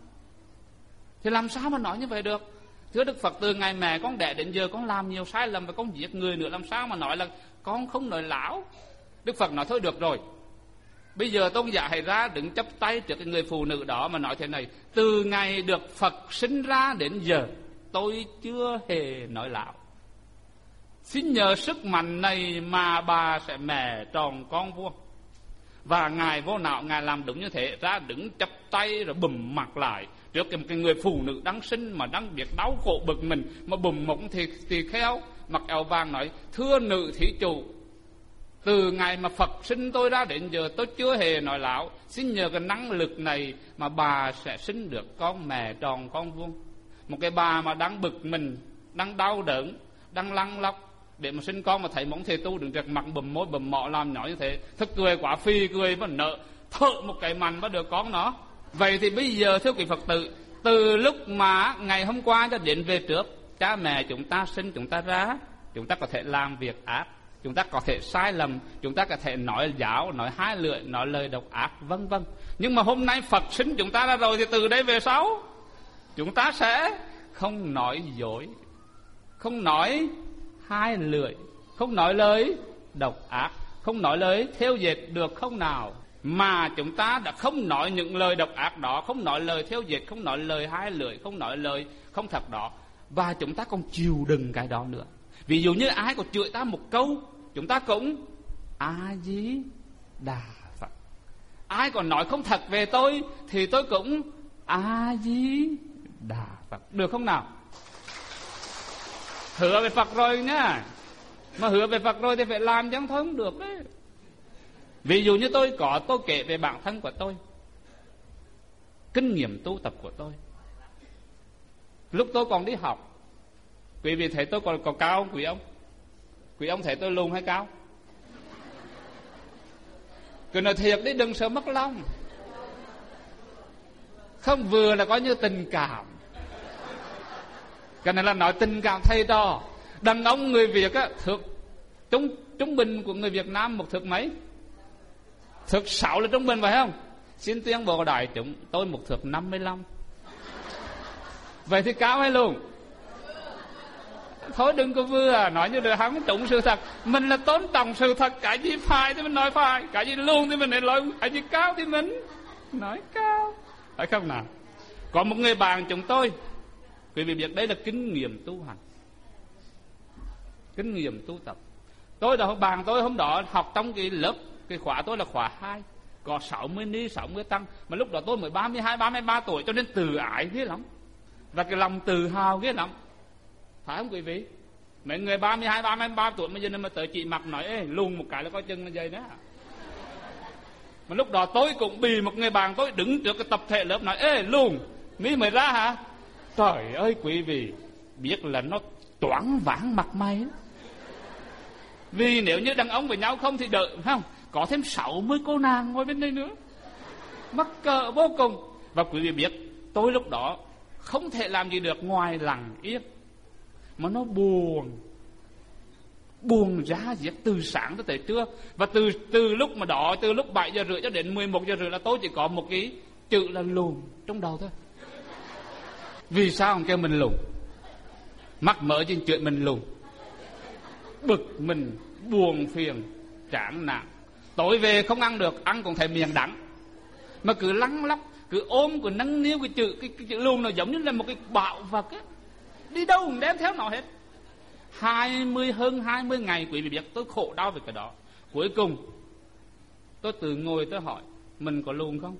thì làm sao mà nói như vậy được? Thưa Đức Phật, từ ngày mẹ con đẻ đến giờ con làm nhiều sai lầm và con giết người nữa, làm sao mà nói là con không nói láo? Đức Phật nói thôi được rồi, Bây giờ tôn giả hãy ra đứng chắp tay trước cái người phụ nữ đó mà nói thế này: từ ngày được Phật sinh ra đến giờ, tôi chưa hề nói láo. Xin nhờ sức mạnh này mà bà sẽ mẹ tròn con vuông. Và Ngài vô não, Ngài làm đúng như thế, ra đứng chắp tay rồi bùm mặt lại trước cái người phụ nữ đang sinh mà đang biết đau khổ bực mình, mà bùm một thì khéo mặc áo vàng nói: thưa nữ thí chủ, từ ngày mà Phật sinh tôi ra đến giờ tôi chưa hề nói láo. Xin nhờ cái năng lực này mà bà sẽ sinh được con mẹ tròn con vuông. Một cái bà mà đang bực mình, đang đau đớn, đang lăn lóc để mà sinh con, mà thấy mong thầy tu đứng trước mặt bầm môi bầm mọ làm nhỏ như thế, thật cười quá, phi cười mà nợ thợ một cái màn bắt được con nó. Vậy thì bây giờ thưa quý Phật tử, từ lúc mà ngày hôm qua cho đến về trước, cha mẹ chúng ta sinh chúng ta ra, chúng ta có thể làm việc ác, chúng ta có thể sai lầm, chúng ta có thể nói giáo, nói hai lưỡi, nói lời độc ác, vân vân. Nhưng mà hôm nay Phật sinh chúng ta ra rồi thì từ đây về sau chúng ta sẽ không nói dối, không nói hai lưỡi, không nói lời độc ác, không nói lời theo dệt, được không nào? Mà chúng ta đã không nói những lời độc ác đó, không nói lời theo dệt, không nói lời hai lưỡi, không nói lời không thật đó, và chúng ta còn chịu đựng cái đó nữa. Ví dụ như ai có chửi ta một câu, chúng ta cũng A Di Đà Phật. Ai còn nói không thật về tôi thì tôi cũng A Di Đà Phật, được không nào? Hứa về Phật rồi nhá, mà hứa về Phật rồi thì phải làm chứ không được đấy. Ví dụ như tôi kể về bản thân của tôi, kinh nghiệm tu tập của tôi. Lúc tôi còn đi học, quý vị thấy tôi còn cao không quý ông? Quý ông thấy tôi lùn hay cao? Cứ nói thiệt đi, đừng sợ mất lòng. Không vừa là có như tình cảm. Cái này là nói tình cảm thầy trò. Đàn ông người Việt á, thước trung bình của người Việt Nam một thước mấy? Thước 6 là trung bình phải không? Xin tuyên bố đại chúng, tôi một thước 55. Vậy thì cao hay lùn? Thôi đừng có vừa nói như được hắn trúng sự thật. Mình là tôn trọng sự thật, cái gì phải thì mình nói phải, cái gì lùn thì mình nói, cái gì cao thì mình nói cao, phải không nào? Có một người bạn chúng tôi, quý vị biết đây là kinh nghiệm tu hành, kinh nghiệm tu tập. Tôi đã bạn tôi hôm đó học trong cái lớp, cái khóa tôi là khóa 2, có 60 ni 60 tăng, mà lúc đó tôi mới 32 33 tuổi, cho nên tự ái ghê lắm, và cái lòng tự hào ghê lắm, phải không quý vị? Mấy người 32 33 tuổi bây giờ mà tới chị mặt nói ê lùn một cái là coi chừng là vậy đó. Mà lúc đó tôi cũng bị một người bạn tôi đứng trước cái tập thể lớp nói ê lùn mi mới ra hả? Trời ơi quý vị biết là nó toán vãng mặt mày. Vì nếu như đàn ông với nhau không thì đợi không, có thêm 60 cô nàng ngồi bên đây nữa, mắc cỡ vô cùng. Và quý vị biết tôi lúc đó không thể làm gì được ngoài lặng yên, mà nó buồn giá diết từ sáng tới trưa. Và từ lúc mà đó, từ lúc 7 giờ rưỡi cho đến 11 giờ rưỡi là tôi chỉ có một cái chữ là lùn trong đầu thôi. Vì sao ông kêu mình lùn? Mắc mỡ trên chuyện mình lùn, bực mình, buồn phiền, chán nản. Tối về không ăn được, ăn cũng thấy miệng đắng, mà cứ lăn lóc, cứ ôm, cứ nâng niu cái chữ lùn nó giống như là một cái bạo vật á, đi đâu cũng đem theo nó hết. Hơn 20 ngày quý vị biết tôi khổ đau về cái đó. Cuối cùng tôi tự ngồi tôi hỏi mình có lùn không?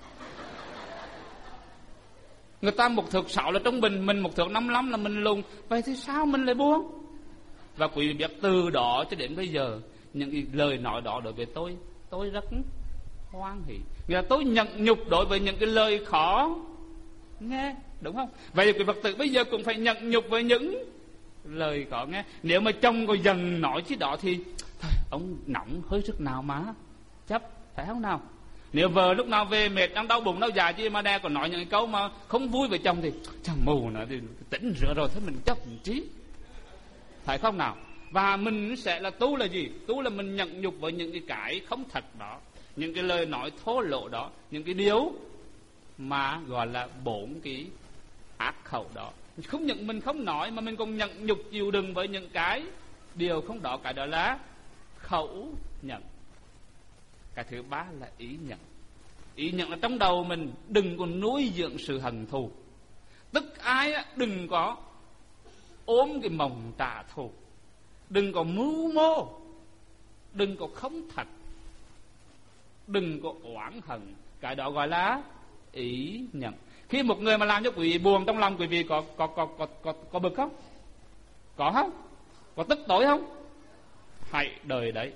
Người ta một thước 6 là trung bình, mình một thước 55 là mình lùn. Vậy thì sao mình lại buông? Và quý vị biết từ đó cho đến bây giờ, những cái lời nói đó đối với tôi rất hoan hỷ. Nghĩa là tôi nhận nhục đối với những cái lời khó nghe, đúng không? Vậy quý Phật tử bây giờ cũng phải nhận nhục với những lời khó nghe. Nếu mà chồng có dần nói chứ đó thì thôi, ông nóng hơi sức nào mà chấp, phải không nào? Nếu vợ lúc nào về mệt, đang đau bụng, đau dạ chi mà đe còn nói những cái câu mà không vui với chồng thì chàng mù nữa thì tỉnh rửa rồi, thế mình chấp một trí, phải không nào? Và mình sẽ là tu là gì? Tu là mình nhận nhục với những cái không thật đó, những cái lời nói thô lỗ đó, những cái điều mà gọi là 4 cái ác khẩu đó. Mình không nói mà mình còn nhận nhục chịu đựng với những cái điều không đó, cái đó là khẩu nhận. Cái thứ ba là ý nhận. Ý nhận là trong đầu mình đừng có nuôi dưỡng sự hận thù. Tức ai đừng có ôm cái mộng trả thù, đừng có mưu mô, đừng có không thật, đừng có oán hận. Cái đó gọi là ý nhận. Khi một người mà làm cho quý vị buồn, trong lòng quý vị có bực không? Có không? Có tức tối không? Hãy đời đấy.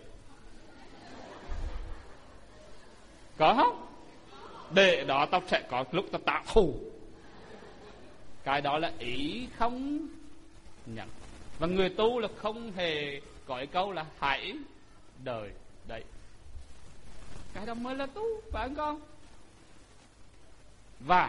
Có không? Để đó tao sẽ có lúc tao trả thù. Cái đó là ý không nhận. Và người tu là không hề có cái câu là hãy đời đấy. Cái đó mới là tu, phải không con? Và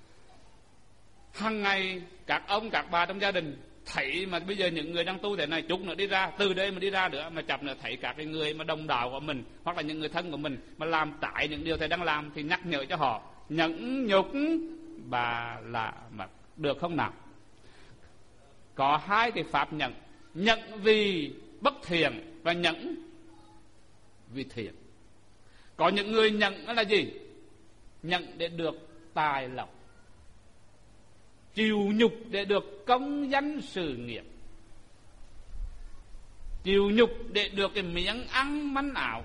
hàng ngày các ông các bà trong gia đình thấy mà bây giờ những người đang tu thế này, chút nữa đi ra, từ đây mà đi ra nữa mà chập nữa thấy các cái người mà đồng đạo của mình hoặc là những người thân của mình mà làm trái những điều thầy đang làm, thì nhắc nhở cho họ nhẫn nhục bà là mặt, được không nào? Có hai cái pháp nhận: nhận vì bất thiện và nhận vì thiện. Có những người nhận đó là gì? Nhận để được tài lộc, chịu nhục để được công danh sự nghiệp, chịu nhục để được cái miếng ăn manh áo,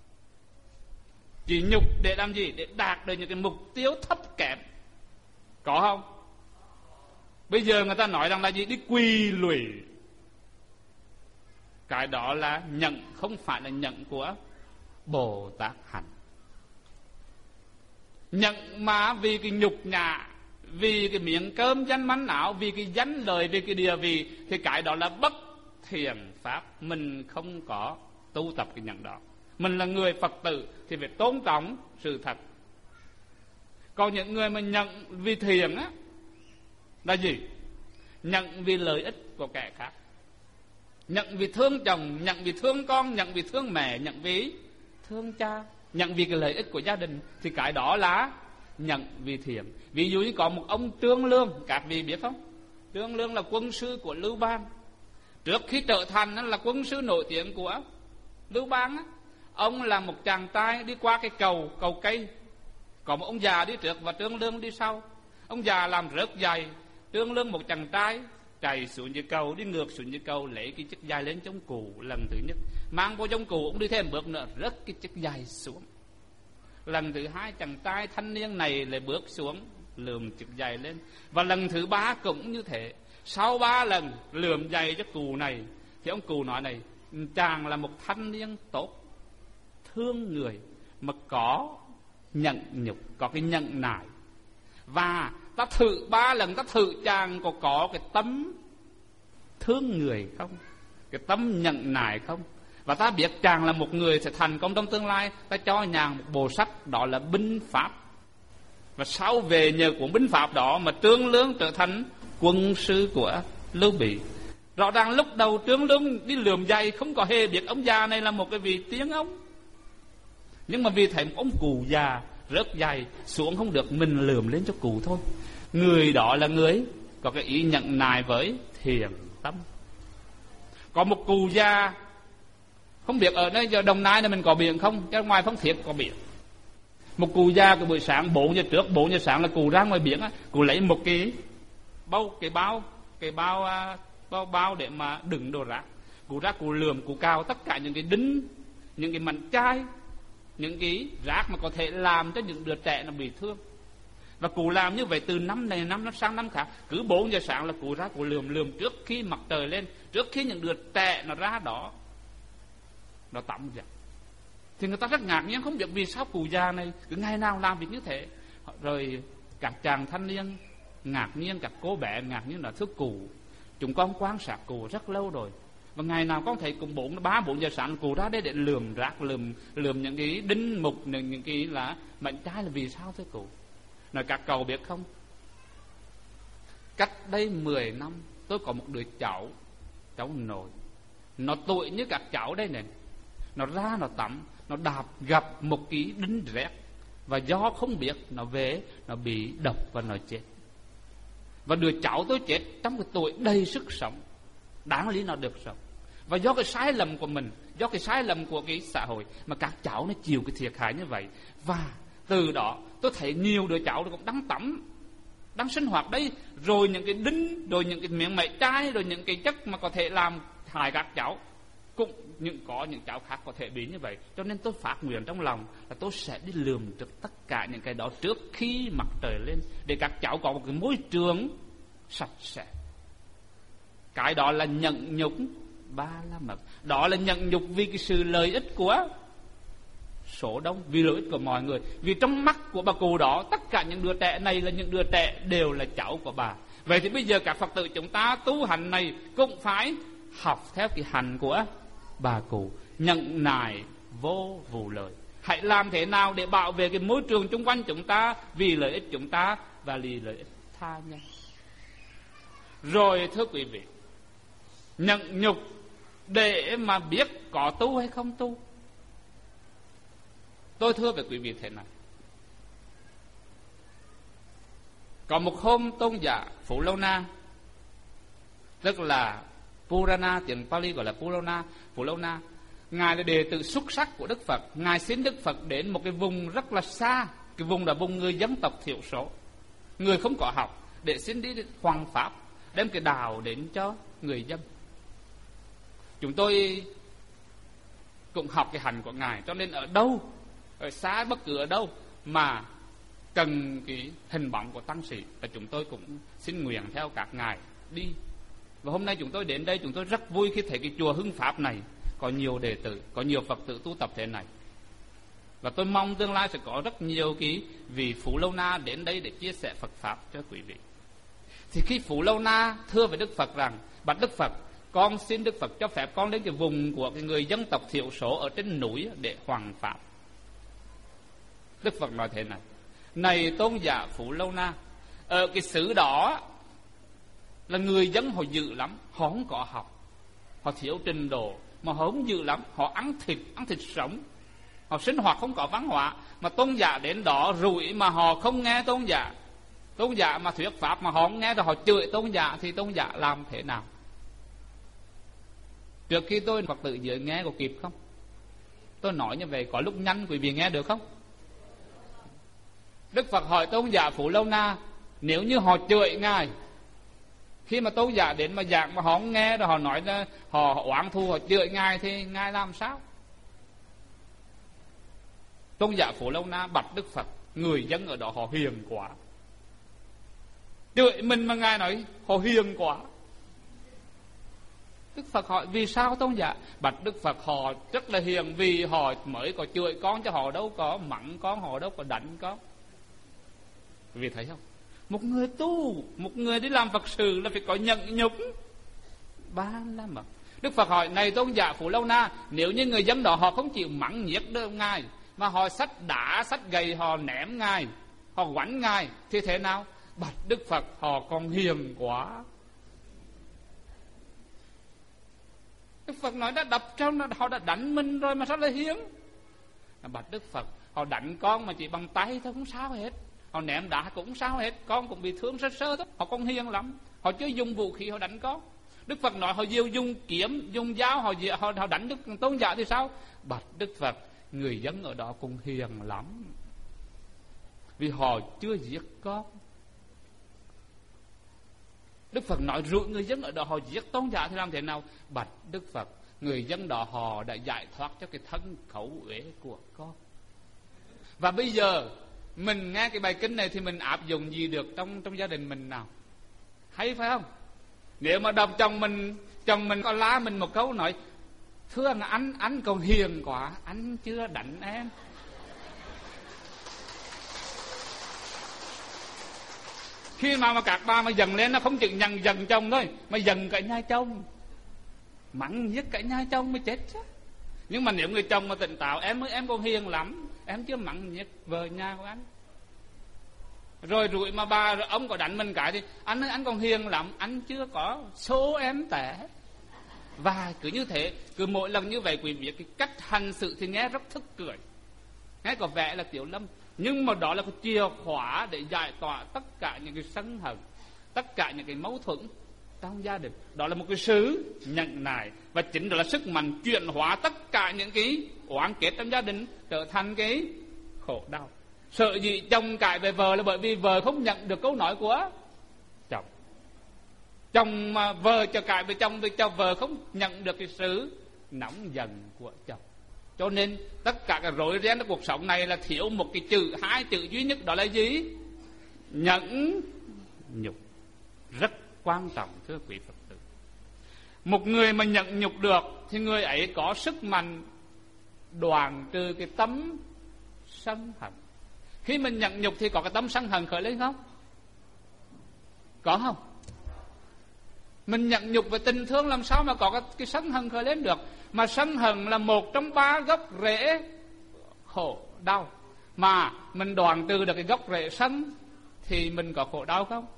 chịu nhục để làm gì? Để đạt được những cái mục tiêu thấp kém. Có không? Bây giờ người ta nói rằng là gì? Đi quỳ lụy. Cái đó là nhận, không phải là nhận của Bồ Tát hạnh. Nhận mà vì cái nhục nhã, vì cái miếng cơm danh mánh áo, vì cái danh lời, vì cái địa vị, thì cái đó là bất thiện pháp. Mình không có tu tập cái nhận đó. Mình là người Phật tử thì phải tôn trọng sự thật. Còn những người mà nhận vì thiện á là gì? Nhận vì lợi ích của kẻ khác, nhận vì thương chồng, nhận vì thương con, nhận vì thương mẹ, nhận vì thương cha, nhận vì cái lợi ích của gia đình, thì cái đó là nhận vì thiện. Ví dụ như có một ông Trương Lương, các vị biết không? Trương Lương là quân sư của Lưu Bang. Trước khi trở thành là quân sư nổi tiếng của Lưu Bang, ông là một chàng trai đi qua cái cầu cây, có một ông già đi trước và Trương Lương đi sau. Ông già làm rớt giày, Trương Lương một chàng trai chạy xuống dưới cầu, đi ngược xuống dưới cầu, lấy cái chiếc giày lên trong cụ lần thứ nhất, mang vô trong cụ, ông đi thêm bước nữa, rớt cái chiếc giày xuống. Lần thứ hai chàng trai thanh niên này lại bước xuống, lườm chiếc giày lên. Và lần thứ ba cũng như thế. Sau 3 lần lườm giày cho cụ này, thì ông cụ nói này: chàng là một thanh niên tốt, thương người, mà có nhận nhục, có cái nhận nại. Và ta thử 3 lần, ta thử chàng có cái tâm thương người không, cái tâm nhận nại không. Và ta biết chàng là một người sẽ thành công trong tương lai. Ta cho nhàng một bộ sách, đó là binh pháp. Và sau về nhờ cuốn binh pháp đó mà Trương Lương trở thành quân sư của Lưu Bị. Rõ ràng lúc đầu Trương Lương đi lườm giày, không có hề biết ông già này là một cái vị tiếng ông. Nhưng mà vì thấy một ông cụ già rớt giày xuống không được, mình lườm lên cho cụ thôi. Người đó là người có cái ý nhận nài với thiện tâm. Có một cụ già, không biết ở đây giờ Đồng Nai này mình có biển không, chứ ngoài Phan Thiết có biển. Một cụ già cái buổi sáng 4 giờ trước, 4 giờ sáng là cụ ra ngoài biển á, cụ lấy một cái bao để mà đựng đồ rác. Cụ ra cụ lườm, cụ cào tất cả những cái đinh, những cái mảnh chai, những cái rác mà có thể làm cho những đứa trẻ nó bị thương. Và cụ làm như vậy từ năm này năm sang năm khác. Cứ 4 giờ sáng là cụ ra cụ lườm trước khi mặt trời lên, trước khi những đứa trẻ nó ra đó nó tắm vậy. Thì người ta rất ngạc nhiên, không biết vì sao cụ già này cứ ngày nào làm việc như thế. Rồi các chàng thanh niên ngạc nhiên, các cô bé ngạc nhiên là: thưa cụ, chúng con quan sát cụ rất lâu rồi, và ngày nào con thấy cùng 3-4 giờ sáng cụ ra đây để lườm rác, lườm những cái đinh mục, những cái là mảnh chai, là vì sao thưa cụ? Nói các cậu biết không, cách đây 10 năm tôi có một đứa cháu nội, nó tuổi như các cháu đây này. Nó ra nó tắm, nó đạp gặp một cái đinh rét, và do không biết nó về, nó bị độc và nó chết. Và đứa cháu tôi chết trong cái tuổi đầy sức sống, đáng lý nó được sống. Và do cái sai lầm của mình, do cái sai lầm của cái xã hội mà các cháu nó chịu cái thiệt hại như vậy. Và từ đó tôi thấy nhiều đứa cháu cũng đang tắm, đang sinh hoạt đây, rồi những cái đinh, rồi những cái miếng mẩy chai, rồi những cái chất mà có thể làm hại các cháu, cũng có những cháu khác có thể bị như vậy. Cho nên tôi phát nguyện trong lòng là tôi sẽ đi lườm được tất cả những cái đó trước khi mặt trời lên, để các cháu có một cái môi trường sạch sẽ. Cái đó là nhận nhục Ba La Mật. Đó là nhận nhục vì cái sự lợi ích của số đông, vì lợi ích của mọi người. Vì trong mắt của bà cụ đó, tất cả những đứa trẻ này là những đứa trẻ đều là cháu của bà. Vậy thì bây giờ các Phật tử chúng ta tu hành này cũng phải học theo cái hành của bà cụ, nhận nại vô vụ lợi. Hãy làm thế nào để bảo vệ cái môi trường xung quanh chúng ta vì lợi ích chúng ta và vì lợi ích tha nhân. Rồi thưa quý vị, nhận nhục để mà biết có tu hay không tu. Tôi thưa với quý vị thế này. Có một hôm tôn giả Phú Lâu Na, tức là Purana, tiếng Pali gọi là Purana, Phú Lâu Na, ngài là đệ tử xuất sắc của Đức Phật. Ngài xin Đức Phật đến một cái vùng rất là xa, cái vùng là vùng người dân tộc thiểu số, người không có học, để xin đi hoằng pháp, đem cái đạo đến cho người dân. Chúng tôi cũng học cái hành của ngài, cho nên ở đâu, ở xa bất cứ ở đâu mà cần cái hình bóng của tăng sĩ là chúng tôi cũng xin nguyện theo các ngài đi. Và hôm nay chúng tôi đến đây, chúng tôi rất vui khi thấy cái chùa Hưng Pháp này có nhiều đệ tử, có nhiều Phật tử tu tập thế này. Và tôi mong tương lai sẽ có rất nhiều cái vị Phú Lâu Na đến đây để chia sẻ Phật Pháp cho quý vị. Thì khi Phú Lâu Na thưa với Đức Phật rằng: bạch Đức Phật, con xin Đức Phật cho phép con đến cái vùng của cái người dân tộc thiểu số ở trên núi để hoằng pháp. Đức Phật nói thế này: này tôn giả Phú Lâu Na, ở cái xứ đó là người dân họ dữ lắm, họ không có học, họ thiếu trình độ, mà họ không dữ lắm, họ ăn thịt sống, họ sinh hoạt không có văn hóa. Mà tôn giả đến đó rủi mà họ không nghe tôn giả mà thuyết pháp mà họ không nghe, rồi họ chửi tôn giả, thì tôn giả làm thế nào? Trước khi tôi Phật tử dưới nghe có kịp không? Tôi nói như vậy có lúc nhanh quý vị nghe được không? Đức Phật hỏi tôn giả Phú Lâu Na, nếu như họ chửi ngài, khi mà tôn giả đến mà giảng mà họ không nghe, rồi họ nói là họ oán thù, họ chửi ngài, thì ngài làm sao? Tôn giả Phú Lâu Na bạch Đức Phật: người dân ở đó họ hiền quá. Chửi mình mà ngài nói họ hiền quá. Đức Phật hỏi vì sao tôn giả? Bạch Đức Phật: họ rất là hiền vì họ mới có chửi con, chứ họ đâu có mắng con, họ đâu có đánh con. Vì thấy không? Một người tu, một người đi làm Phật sự là phải có nhận nhục Ba La Mật. Đức Phật hỏi: này tôn giả Phú Lâu Na, nếu như người dân đó họ không chịu mắng nhiếc được ngài, mà họ xách đá xách gậy họ ném ngài, họ quánh ngài, thì thế nào? Bạch Đức Phật: họ còn hiền quá. Đức Phật nói đã đập trong, họ đã đánh mình rồi mà sao lại hiền? Bạch Đức Phật: họ đánh con mà chỉ bằng tay thôi không sao hết, họ ném đá cũng sao hết, con cũng bị thương sơ sơ thôi, họ còn hiền lắm, họ chưa dùng vũ khí họ đánh con. Đức Phật nói họ dùng kiếm, dùng dao, họ đánh Đức tôn giả thì sao? Bạch Đức Phật: người dân ở đó cũng hiền lắm, vì họ chưa giết con. Đức Phật nói rủi người dân ở đó họ giết tôn giả thì làm thế nào? Bạch Đức Phật: người dân đó họ đã giải thoát cho cái thân khẩu uế của con. Và bây giờ mình nghe cái bài kinh này thì mình áp dụng gì được trong gia đình mình nào? Hay phải không? Nếu mà đọc chồng mình có la mình một câu nói: thưa anh còn hiền quá, anh chưa đánh em. Khi mà các bà mà dần lên, nó không chừng dần chồng thôi, mà dần cả nhà chồng, mắng giết cả nhà chồng mới chết chứ. Nhưng mà nếu người chồng mà tỉnh táo: em còn hiền lắm, em chưa mắng giết vợ nhà của anh. Rồi rủi mà bà rồi ông có đánh mình cái thì anh còn hiền lắm, anh chưa có số em tẻ. Và cứ như thế, cứ mỗi lần như vậy quý vị, cái cách hành sự thì nghe rất thức cười, nghe có vẻ là tiểu lâm, nhưng mà đó là cái chìa khóa để giải tỏa tất cả những cái sân hận, tất cả những cái mâu thuẫn. trong gia đình. Đó là một cái sự nhận nại, và chính đó là sức mạnh chuyển hóa tất cả những cái oán kết trong gia đình trở thành cái khổ đau. Sợ gì chồng cãi về vợ là bởi vì vợ không nhận được câu nói của chồng. Chồng mà vợ cho cãi về chồng, vì cho vợ không nhận được cái sự nóng giận của chồng. Cho nên tất cả cái rối ren trong cuộc sống này là thiếu một cái chữ, hai chữ duy nhất, đó là gì? Nhẫn nhục. Rất quan trọng thưa quý Phật tử. Một người mà nhẫn nhục được thì người ấy có sức mạnh đoạn trừ cái tấm sân hận. Khi mình nhẫn nhục thì có cái tấm sân hận khởi lên không? Có không? Mình nhẫn nhục về tình thương làm sao mà có cái sân hận khởi lên được? Mà sân hận là một trong 3 gốc rễ khổ đau. Mà mình đoạn trừ được cái gốc rễ sân thì mình có khổ đau không?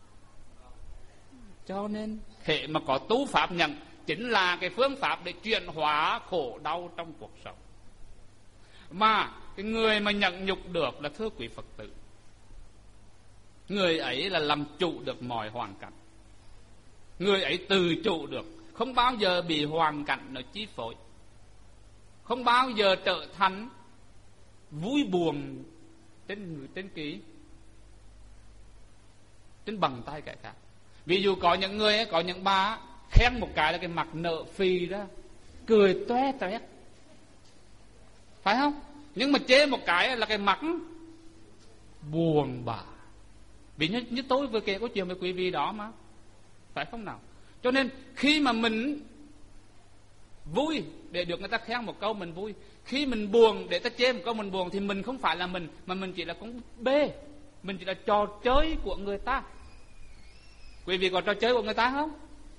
Cho nên hệ mà có tu pháp nhận chính là cái phương pháp để chuyển hóa khổ đau trong cuộc sống. Mà cái người mà nhẫn nhục được là thưa quý Phật tử, người ấy là làm chủ được mọi hoàn cảnh. Người ấy tự chủ được, không bao giờ bị hoàn cảnh nó chi phối, không bao giờ trở thành vui buồn trên bằng tay kẻ khác. Ví dụ có những người ấy, có những bà khen một cái là cái mặt nợ phì đó, cười toe toét, phải không? Nhưng mà chê một cái là cái mặt buồn bã. Vì như tôi vừa kể có chuyện với quý vị đó mà, phải không nào? Cho nên khi mà mình vui để được người ta khen một câu mình vui, khi mình buồn để ta chê một câu mình buồn, thì mình không phải là mình, mà mình chỉ là con bê, mình chỉ là trò chơi của người ta. Quý vị có trò chơi của người ta không?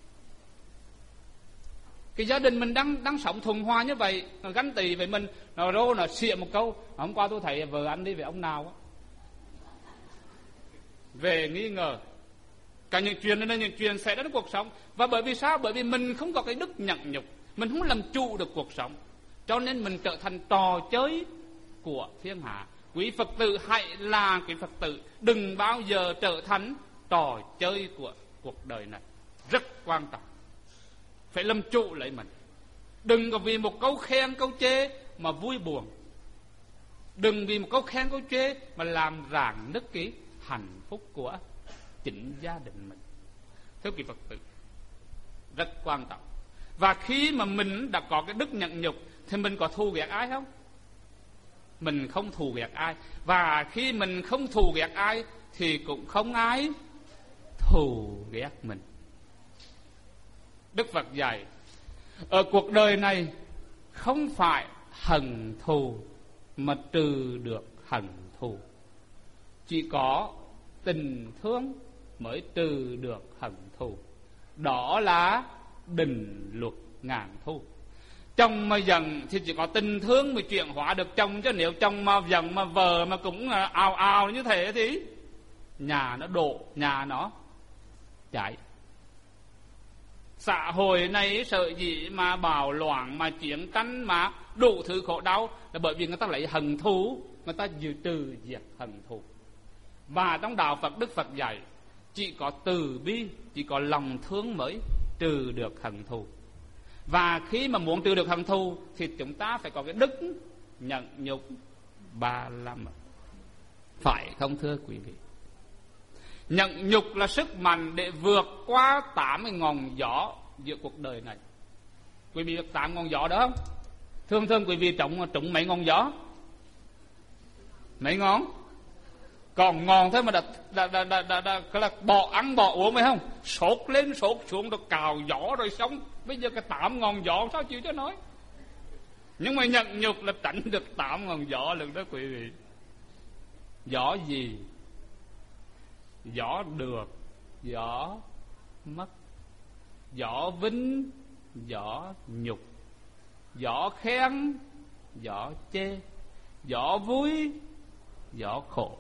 Cái gia đình mình đang sống thuần hòa như vậy, nó ganh tị với mình, nó xịa một câu. Hôm qua tôi thấy vợ anh đi với ông nào á, về nghi ngờ. Cả những chuyện đó là những chuyện xảy ra trong cuộc sống. Và bởi vì sao? Bởi vì mình không có cái đức nhẫn nhục, mình không làm chủ được cuộc sống, cho nên mình trở thành trò chơi của thiên hạ. Quý Phật tử hãy là quý Phật tử, đừng bao giờ trở thành trò chơi của cuộc đời này. Rất quan trọng, phải làm chủ lấy mình. Đừng có vì một câu khen câu chê mà vui buồn. Đừng vì một câu khen câu chê mà làm rạn nứt cái hạnh phúc của chính gia đình mình. Thưa quý Phật tử, rất quan trọng. Và khi mà mình đã có cái đức nhẫn nhục thì mình có thù ghét ai không? Mình không thù ghét ai. Và khi mình không thù ghét ai thì cũng không ai thù ghét mình. Đức Phật dạy ở cuộc đời này không phải hận thù mà trừ được hận thù, chỉ có tình thương mới trừ được hận thù. Đó là định luật ngàn thu. Chồng mà giận thì chỉ có tình thương mới chuyển hóa được chồng, chứ nếu chồng mà giận mà vợ mà cũng ào ào như thế thì nhà nó đổ, nhà nó cháy. Xã hội này sợ gì mà bạo loạn, mà chiến tranh, mà đủ thứ khổ đau, là bởi vì người ta lấy hận thù, người ta trừ diệt hận thù. Và trong đạo Phật, Đức Phật dạy chỉ có từ bi, chỉ có lòng thương mới trừ được hận thù. Và khi mà muốn trừ được hận thù thì chúng ta phải có cái đức nhẫn nhục 35. Phải không thưa quý vị? Nhẫn nhục là sức mạnh để vượt qua 80 ngọn gió giữa cuộc đời này. Quý vị biết 8 ngọn gió đó không? Thường quý vị trúng mấy ngọn gió? Mấy ngọn? Còn ngon thế mà là bỏ ăn bỏ uống phải không? Sốt lên sốt xuống rồi cào gió rồi sống. Bây giờ cái 8 ngọn gió sao chịu cho nói. Nhưng mà nhẫn nhục là tránh được 8 ngọn gió lần đó quý vị. Gió gì? Gió được, gió mất, gió vinh, gió nhục, gió khen, gió chê, gió vui, gió khổ.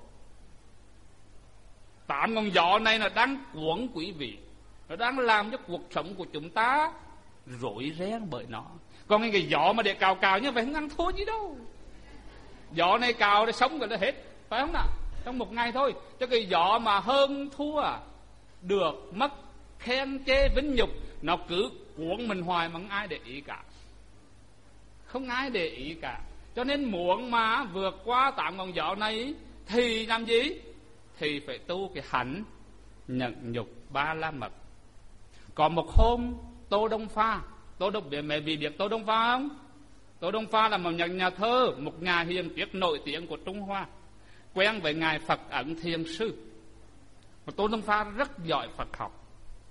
8 ngọn gió này nó đang cuốn quý vị, nó đang làm cho cuộc sống của chúng ta rối ren bởi nó. Còn cái gió mà để cào như vậy không ăn thua gì đâu. Gió này cào để sống rồi nó hết, phải không nào? Trong một ngày thôi. Cho cái gió mà hơn thua, được mất, khen chê vinh nhục, nó cứ cuốn mình hoài mà không ai để ý cả. Không ai để ý cả. Cho nên muốn mà vượt qua 8 ngọn gió này thì làm gì? Thì phải tu cái hạnh nhẫn nhục 3 la mật. Có một hôm Tô Đông Pha, mẹ vì biết Tô Đông Pha không? Tô Đông Pha là một nhà thơ, một nhà hiền triết nổi tiếng của Trung Hoa, quen với ngài Phật Ẩn Thiền Sư. Và Tô Đông Pha rất giỏi Phật học,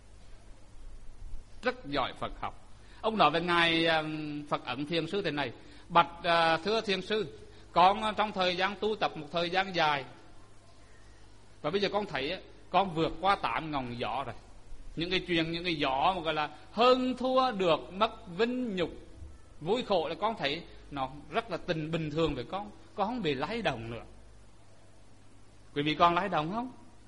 rất giỏi Phật học. Ông nói với ngài Phật Ẩn Thiền Sư thế này: bạch thưa Thiền Sư, con trong thời gian tu tập một thời gian dài, và bây giờ con thấy con vượt qua 8 ngọn gió rồi. Những cái chuyện, những cái gió mà gọi là hơn thua được, mất vinh nhục, vui khổ là con thấy nó rất là tình bình thường với con không bị lay động nữa. Quý vị còn lay động không?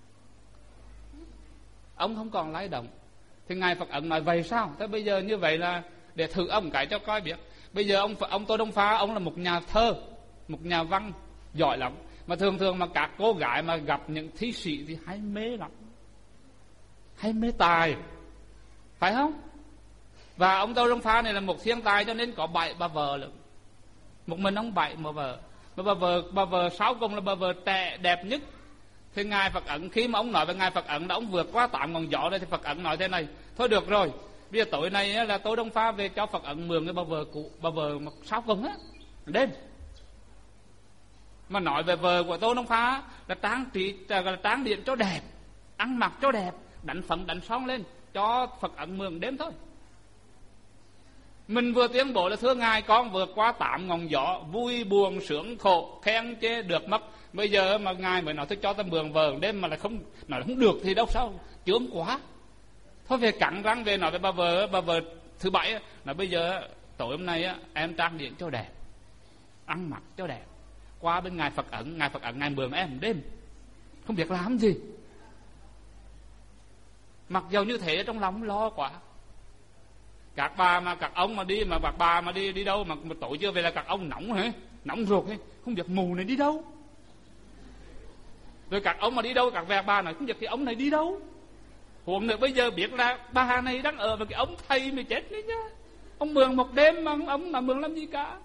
Ông không còn lay động. Thì ngài Phật Ẩn nói vậy sao? Thế bây giờ như vậy là để thử ông cái cho coi biết. Bây giờ ông Tô Đông Pha, ông là một nhà thơ, một nhà văn giỏi lắm, mà thường mà các cô gái mà gặp những thí sĩ thì hay mê lắm, hay mê tài, phải không? Và ông Tô Đông Pha này là một thiên tài, cho nên có 7 bà vợ lắm. Một mình ông 7 mà vợ. Mà bà vợ sau cùng là bà vợ đẹp nhất. Thì ngài Phật Ẩn, khi mà ông nói với ngài Phật Ẩn là ông vượt qua 8 ngọn gió đây, thì Phật Ẩn nói thế này: thôi được rồi, bây giờ tối nay là Tô Đông Pha về cho Phật Ẩn mượn cái bà vợ cũ, bà vợ mà sau cùng á, đêm. Mà nói về vợ của Tô Đông Pha là tráng điện cho đẹp, ăn mặc cho đẹp, đánh phấn đánh son lên, cho Phật Ẩn mượn đêm thôi. Mình vừa tuyên bố là thưa ngài, con vượt qua 8 ngọn gió, vui buồn sướng khổ, khen chê được mất. Bây giờ mà ngài mới nói tôi cho ta mượn vợ đêm mà là không, nói là không được thì đâu sao, chướng quá. Thôi về cắn răng về nói với bà vợ thứ 7 là bây giờ tối hôm nay em trang điểm cho đẹp, ăn mặc cho đẹp, qua bên ngài Phật Ẩn ngài mượn em đêm, không biết làm gì. Mặc dầu như thế trong lòng lo quá. Các ông mà đi đâu mà tối chưa về là các ông nóng hả? Nóng ruột ấy, không biết mù này đi đâu. Rồi các ông mà đi đâu, các bà nói không biết thì ông này đi đâu. Huống nữa bây giờ biết là bà này đang ở với cái ông thầy mới chết đấy nhá. Ông mượn một đêm mà ông mà mượn làm gì cả.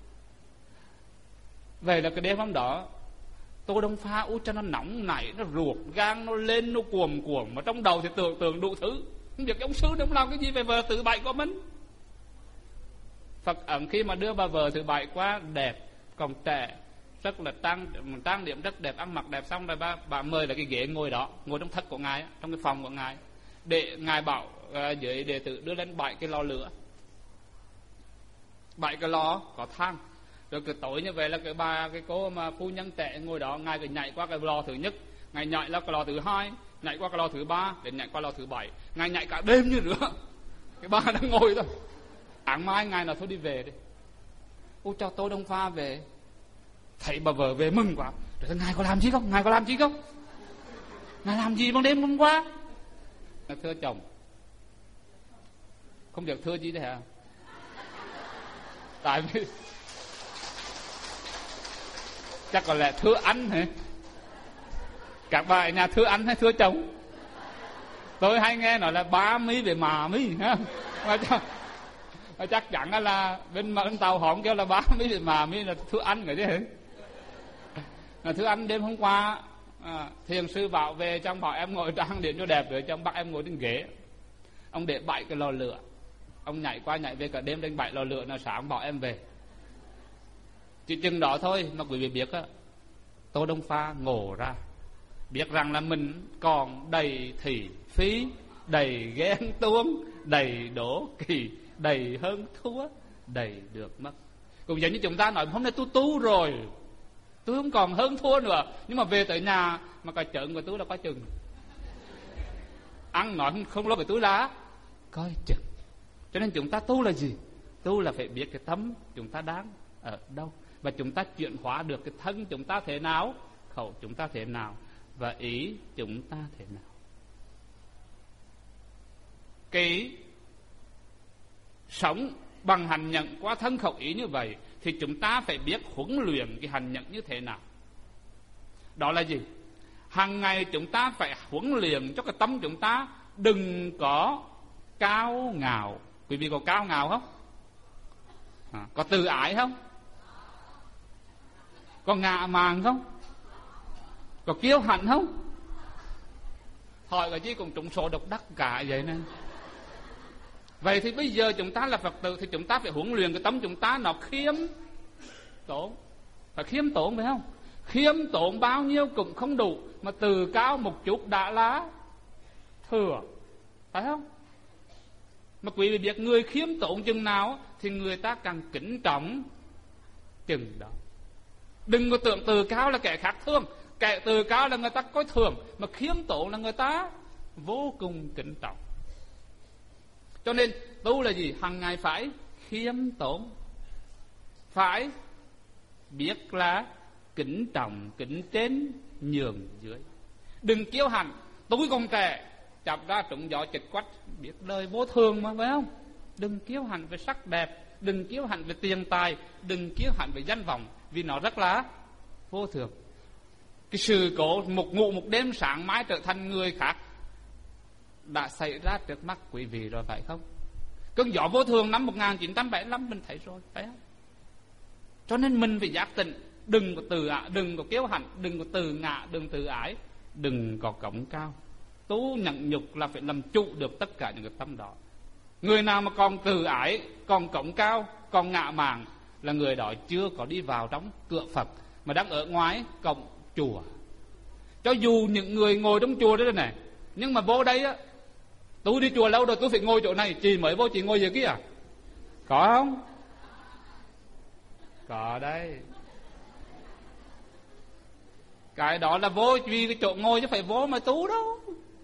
Vậy là cái đêm hôm đó Tô Đông Pha cho nó nóng nảy, nó ruột gan nó lên, nó cuồng mà trong đầu thì tưởng đủ thứ. Không biết cái ông sư ông làm cái gì về vợ thứ 7 của mình. Phật Ẩn khi mà đưa bà vợ thứ 7 qua đẹp, còn trẻ, rất là trang điểm rất đẹp, ăn mặc đẹp, xong rồi bà mời là cái ghế ngồi đó, ngồi trong thất của ngài, trong cái phòng của ngài, để ngài bảo dưới đệ tử đưa lên 7 cái lò lửa, 7 cái lò có than. Rồi cái tối như vậy là cái cô mà phu nhân trẻ ngồi đó, ngài cứ nhảy qua cái lò thứ nhất, ngài nhảy qua cái lò thứ 2, nhảy qua cái lò thứ 3, để nhảy qua lò thứ 7, ngài nhảy cả đêm như nữa. Cái bà đang ngồi thôi. Sáng mai ngài nói thôi đi về đi. Ôi cho Tô Đông Pha về, thấy bà vợ về mừng quá. Rồi ngài có làm gì không? Ngài làm gì bằng đêm hôm qua? Thưa chồng, không được thưa gì đấy hả? Tại vì chắc có lẽ thưa anh hả? Các bà ở nhà thưa anh hay thưa chồng? Tôi hay nghe nói là bá mí về mà mí ha. Mà chắc chắn là bên Tàu Hòn kêu là bá mí về mà mí là thưa anh rồi chứ hả? Thưa anh, đêm hôm qua thiền sư bảo về, trong bảo em ngồi trang điểm cho đẹp, rồi trong bắt em ngồi trên ghế, ông để 7 cái lò lửa, ông nhảy qua nhảy về cả đêm trên 7 lò lửa, nào sáng bảo em về. Chỉ chừng đó thôi mà quý vị biết á, Tô Đông Pha ngộ ra, biết rằng là mình còn đầy thị phi, đầy ghen tuông, đầy đố kỵ, đầy hơn thua, đầy được mất. Cũng giống như chúng ta nói hôm nay tôi tu rồi, tôi không còn hơn thua nữa, nhưng mà về tới nhà mà coi chừng của tôi là coi chừng, ăn nói không lo về tôi là coi chừng. Cho nên chúng ta tu là gì? Tu là phải biết cái tâm chúng ta đang ở đâu, và chúng ta chuyển hóa được cái thân chúng ta thế nào, khẩu chúng ta thế nào, và ý chúng ta thế nào. Cái sống bằng hành nhận qua thân khẩu ý như vậy thì chúng ta phải biết huấn luyện cái hành nhận như thế nào. Đó là gì? Hàng ngày chúng ta phải huấn luyện cho cái tâm chúng ta đừng có cao ngạo. Quý vị có cao ngạo không? Có tự ái không? Có ngạ mạn không? Có kiêu hãnh không? Hỏi cái gì cũng trúng số độc đắc cả vậy nên. Vậy thì bây giờ chúng ta là Phật tử thì chúng ta phải huấn luyện cái tâm chúng ta nó khiêm tốn. Phải khiêm tốn phải không? Khiêm tốn bao nhiêu cũng không đủ, mà từ cao một chút đã là thừa, phải không? Mà quý vị biết người khiêm tốn chừng nào thì người ta càng kính trọng chừng đó. Đừng có tưởng từ cao là kẻ khác thương, kẻ từ cao là người ta coi thường, mà khiêm tốn là người ta vô cùng kính trọng. Cho nên tu là gì? Hằng ngày phải khiêm tốn, phải biết là kính trọng, kính trên nhường dưới. Đừng kiêu hãnh, tôi còn trẻ chọc ra trúng gió chịch quách, biết đời vô thường mà, phải không? Đừng kiêu hãnh về sắc đẹp, đừng kiêu hãnh về tiền tài, đừng kiêu hãnh về danh vọng, vì nó rất là vô thường. Cái sự cố một ngủ một đêm sáng mai trở thành người khác đã xảy ra trước mắt quý vị rồi, phải không? Cơn gió vô thường năm 1975 mình thấy rồi, phải không? Cho nên mình phải giác tỉnh, đừng có tự ái, đừng có kiêu hãnh, đừng có tự ngã, đừng tự ái, đừng có cổng cao. Tu nhẫn nhục là phải làm chủ được tất cả những cái tâm đó. Người nào mà còn tự ái, còn cổng cao, còn ngạ mạn là người đó chưa có đi vào trong cửa Phật, mà đang ở ngoài cổng chùa. Cho dù những người ngồi trong chùa đó này, nhưng mà vô đây á, tôi đi chùa lâu rồi tôi phải ngồi chỗ này, chị mới vô chị ngồi dưới kia à? Có không? Có đấy. Cái đó là vô vì cái chỗ ngồi chứ phải vô mà tu đâu.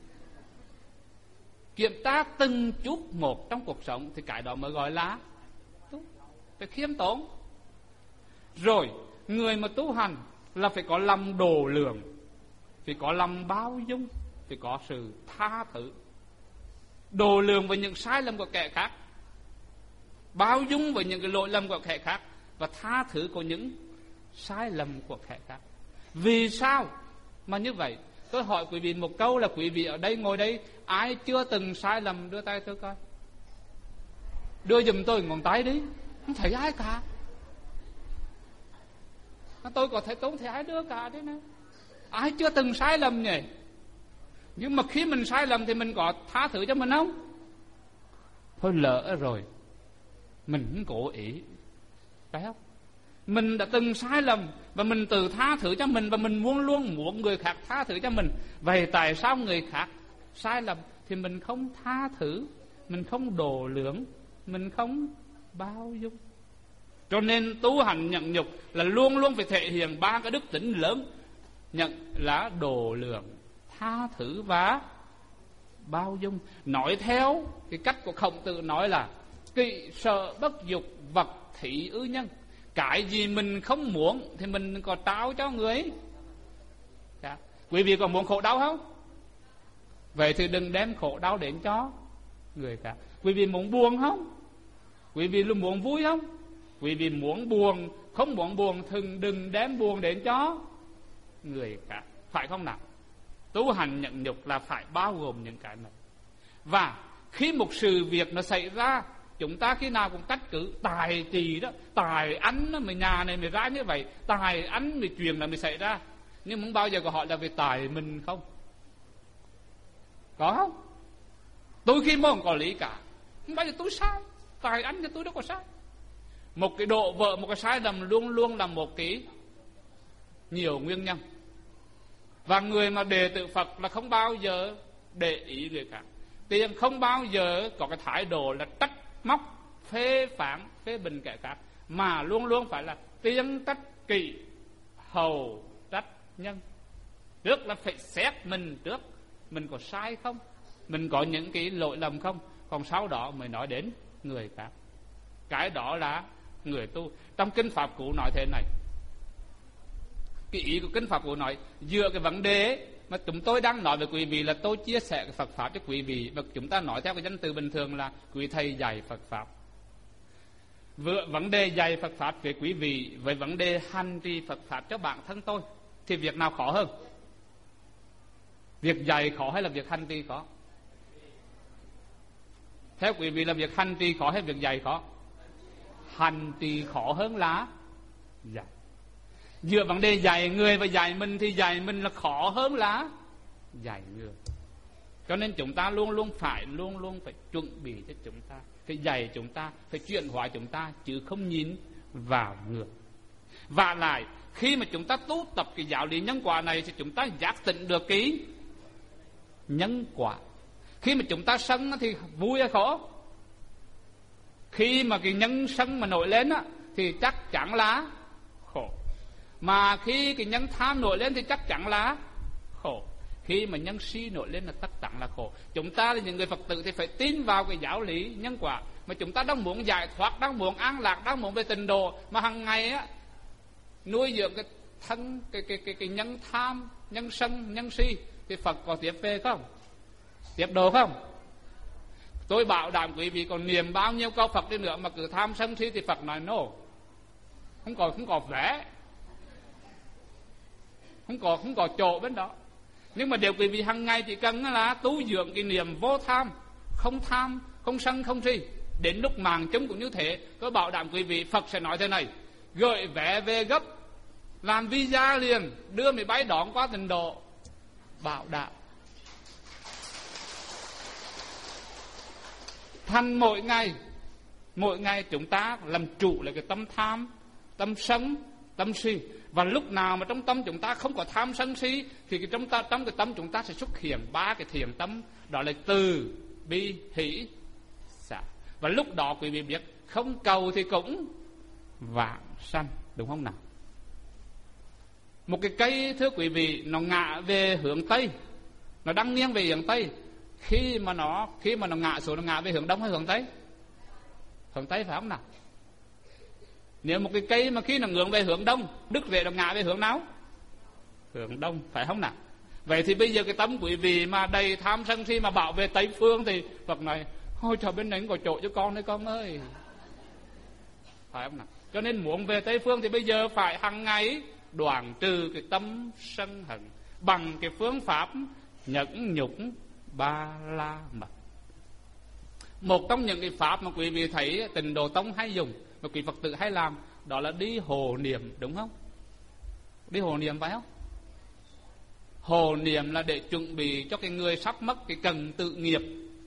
Kiểm tra từng chút một trong cuộc sống thì cái đó mới gọi là tu. Phải khiêm tốn. Rồi người mà tu hành là phải có lòng độ lượng, phải có lòng bao dung, phải có sự tha thứ. Độ lượng với những sai lầm của kẻ khác, bao dung với những cái lỗi lầm của kẻ khác, và tha thứ của những sai lầm của kẻ khác. Vì sao mà như vậy? Tôi hỏi quý vị một câu là quý vị ở đây ngồi đây, ai chưa từng sai lầm đưa tay tôi coi. Đưa giùm tôi ngón tay đi. Không thấy ai cả. Tôi có thể không thấy ai đưa cả đấy nè. Ai chưa từng sai lầm nhỉ? Nhưng mà khi mình sai lầm thì mình có tha thứ cho mình không? Thôi lỡ rồi, mình không cố ý, phải không? Mình đã từng sai lầm và mình tự tha thứ cho mình, và mình luôn muốn người khác tha thứ cho mình. Vậy tại sao người khác sai lầm thì mình không tha thứ, mình không độ lượng, mình không bao dung? Cho nên tu hành nhẫn nhục là luôn phải thể hiện ba cái đức tính lớn: nhận là độ lượng, tha thứ và bao dung. Nói theo cái cách của Khổng Tử nói là kỵ sợ bất dục, vật thị ư nhân. Cái gì mình không muốn thì mình có trao cho người. Quý vị có muốn khổ đau không? Vậy thì đừng đem khổ đau đến cho người khác. Quý vị muốn buồn không? Quý vị luôn muốn vui không? Quý vị muốn buồn, không muốn buồn thì đừng đem buồn đến cho người khác, phải không nào? Tu hành nhẫn nhục là phải bao gồm những cái này. Và khi một sự việc nó xảy ra, chúng ta khi nào cũng trách cứ tài trì đó, tài anh đó, mày nhà này mày ra như vậy, tài anh mày chuyện là mày xảy ra. Nhưng không bao giờ có hỏi là về tài mình không? Có không? Tôi khi mà không có lý cả, không bao giờ tôi sai, tài anh cho tôi đâu có sai. Một cái độ vợ, một cái sai lầm luôn là một cái nhiều nguyên nhân. Và người mà đệ tử Phật là không bao giờ để ý người khác, tiền không bao giờ có cái thái độ là trách móc, phê phán, phê bình kẻ khác, mà luôn phải là tiên trách kỵ, hầu trách nhân. Trước là phải xét mình trước, mình có sai không, mình có những cái lỗi lầm không, còn sau đó mới nói đến người khác. Cái đó là người tu. Trong Kinh Pháp Cú nói thế này, cái ý của Kinh Pháp Cú nói dựa cái vấn đề mà chúng tôi đang nói với quý vị là tôi chia sẻ cái Phật Pháp cho quý vị, và chúng ta nói theo cái danh từ bình thường là quý thầy dạy Phật Pháp. Vấn đề dạy Phật Pháp về quý vị với vấn đề hành trì Phật Pháp cho bản thân tôi thì việc nào khó hơn? Việc dạy khó hay là việc hành trì khó? Theo quý vị là việc hành trì khó hay việc dạy khó? Hành trì khó hơn là dạy. Giữa vấn đề dạy người và dạy mình thì dạy mình là khó hơn là dạy người. Cho nên chúng ta luôn luôn phải chuẩn bị cho chúng ta, phải dạy chúng ta, phải chuyển hóa chúng ta, chứ không nhìn vào người. Và lại khi mà chúng ta tu tập cái giáo lý nhân quả này thì chúng ta giác tỉnh được cái nhân quả. Khi mà chúng ta sân thì vui hay khổ? Khi mà cái nhân sân mà nổi lên thì chắc chắn là khổ. Mà khi cái nhân tham nổi lên thì chắc chắn là khổ. Khi mà nhân si nổi lên là tất cả là khổ. Chúng ta là những người Phật tử thì phải tin vào cái giáo lý nhân quả. Mà chúng ta đang muốn giải thoát, đang muốn an lạc, đang muốn về tịnh độ, mà hàng ngày nuôi dưỡng cái thân, cái nhân tham, nhân sân, nhân si, thì Phật có tiếp về không? Tiếp độ không? Tôi bảo đảm quý vị còn niệm bao nhiêu câu Phật đi nữa mà cứ tham sân si thì Phật nói no, không có vẻ, không có chỗ bên đó. Nhưng mà điều quý vị hàng ngày chỉ cần là tu dưỡng cái niệm vô tham, không sân, không si. Đến lúc màng chúng cũng như thế. Tôi bảo đảm quý vị Phật sẽ nói thế này: gửi vé về gấp, làm visa liền, đưa máy bay đón qua tịnh độ. Bảo đảm. Thành mỗi ngày chúng ta làm chủ lại cái tâm tham, tâm sân, tâm si. Và lúc nào mà trong tâm chúng ta không có tham sân si thì trong cái tâm chúng ta sẽ xuất hiện 3 cái thiện tâm, đó là từ, bi, hỷ, xả. Và lúc đó quý vị biết không cầu thì cũng vãng sanh, đúng không nào? Một cái cây, thưa quý vị, nó ngã về hướng Tây, nó đang nghiêng về hướng Tây. Khi mà nó ngã xuống, nó ngã về hướng Đông hay hướng Tây? Hướng Tây phải không nào? Nếu một cái cây mà khi nó ngưỡng về hướng Đông, đứt rễ nó ngã về hướng nào? Hướng Đông, phải không nào? Vậy thì bây giờ cái tâm quý vị mà đầy tham sân si mà bảo về Tây phương thì Phật nói: thôi trời, bên đấy có chỗ cho con đấy con ơi, phải không nào? Cho nên muốn về Tây phương thì bây giờ phải hàng ngày đoạn trừ cái tâm sân hận bằng cái phương pháp nhẫn nhục ba la mật. Một trong những cái pháp mà quý vị thấy Tịnh Độ Tông hay dùng, mà quý Phật tử hay làm, đó là đi hộ niệm, đúng không? Đi hộ niệm phải không? Hộ niệm là để chuẩn bị cho cái người sắp mất cái cần tự nghiệp.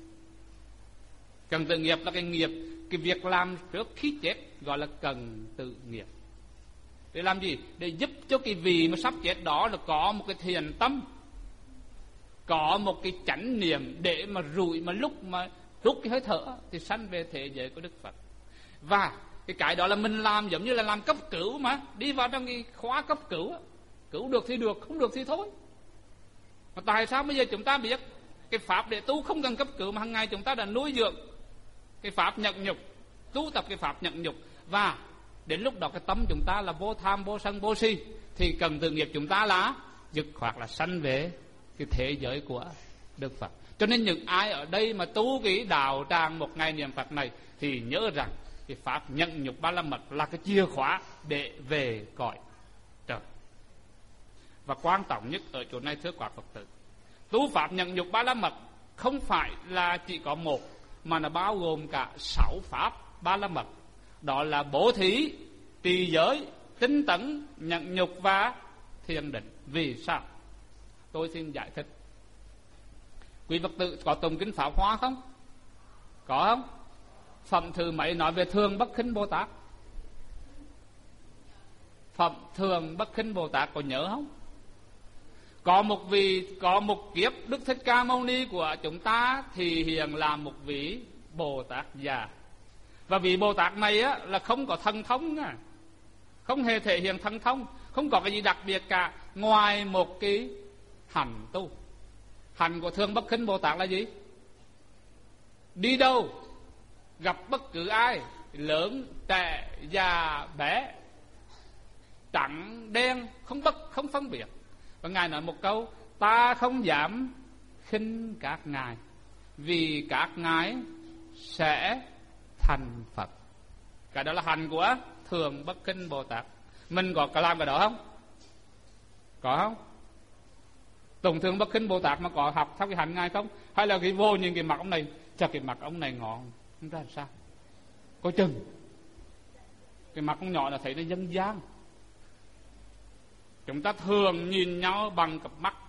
Cần tự nghiệp là cái nghiệp, cái việc làm trước khi chết gọi là cần tự nghiệp. Để làm gì? Để giúp cho cái vị mà sắp chết đó là có một cái thiền tâm, có một cái chánh niệm để mà rủi mà lúc mà rút cái hơi thở thì sanh về thế giới của Đức Phật. Và cái đó là mình làm giống như là làm cấp cứu mà, đi vào trong cái khóa cấp cứu, cứu được thì được, không được thì thôi. Mà tại sao bây giờ chúng ta biết cái pháp để tu không cần cấp cứu mà hàng ngày chúng ta đã nuôi dưỡng cái pháp nhẫn nhục, tu tập cái pháp nhẫn nhục, và đến lúc đó cái tâm chúng ta là vô tham, vô sân, vô si, thì cần tự nghiệp chúng ta là dứt khoát là sanh về cái thế giới của Đức Phật. Cho nên những ai ở đây mà tu cái đạo tràng một ngày niệm Phật này thì nhớ rằng cái pháp nhẫn nhục ba la mật là cái chìa khóa để về cõi trời. Và quan trọng nhất ở chỗ này, thưa các Phật tử, tu pháp nhẫn nhục ba la mật không phải là chỉ có một, mà nó bao gồm cả 6 pháp ba la mật. Đó là bố thí, trì giới, tinh tấn, nhẫn nhục và thiền định. Vì sao? Tôi xin giải thích. Quý Phật tử có tụng kinh Pháp Hoa không? Có không? Phẩm thứ mấy nói về Thường Bất Khinh Bồ Tát? Phẩm Thường Bất Khinh Bồ Tát có nhớ không? Có một kiếp Đức Thích Ca Mâu Ni của chúng ta thì hiện là một vị Bồ Tát già. Và vị Bồ Tát này là không có thần thông, không hề thể hiện thần thông, không có cái gì đặc biệt cả, ngoài một cái hành tu. Hành của Thường Bất Khinh Bồ Tát là gì? Đi đâu gặp bất cứ ai, lớn trẻ già bé, trắng đen, không phân biệt. Và Ngài nói một câu: ta không dám khinh các ngài, vì các ngài sẽ thành Phật. Cái đó là hành của Thường Bất Khinh Bồ Tát. Mình có làm cái đó không? Có không? Tùng Thường Bất Khinh Bồ Tát mà có học theo cái hành Ngài không? Hay là cái vô nhìn cái mặt ông này, chắc cái mặt ông này ngon, không ra làm sao? Coi chừng cái mặt con nhỏ là thấy nó dân gian. Chúng ta thường nhìn nhau bằng cặp mắt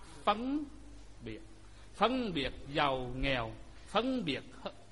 phân biệt giàu nghèo, phân biệt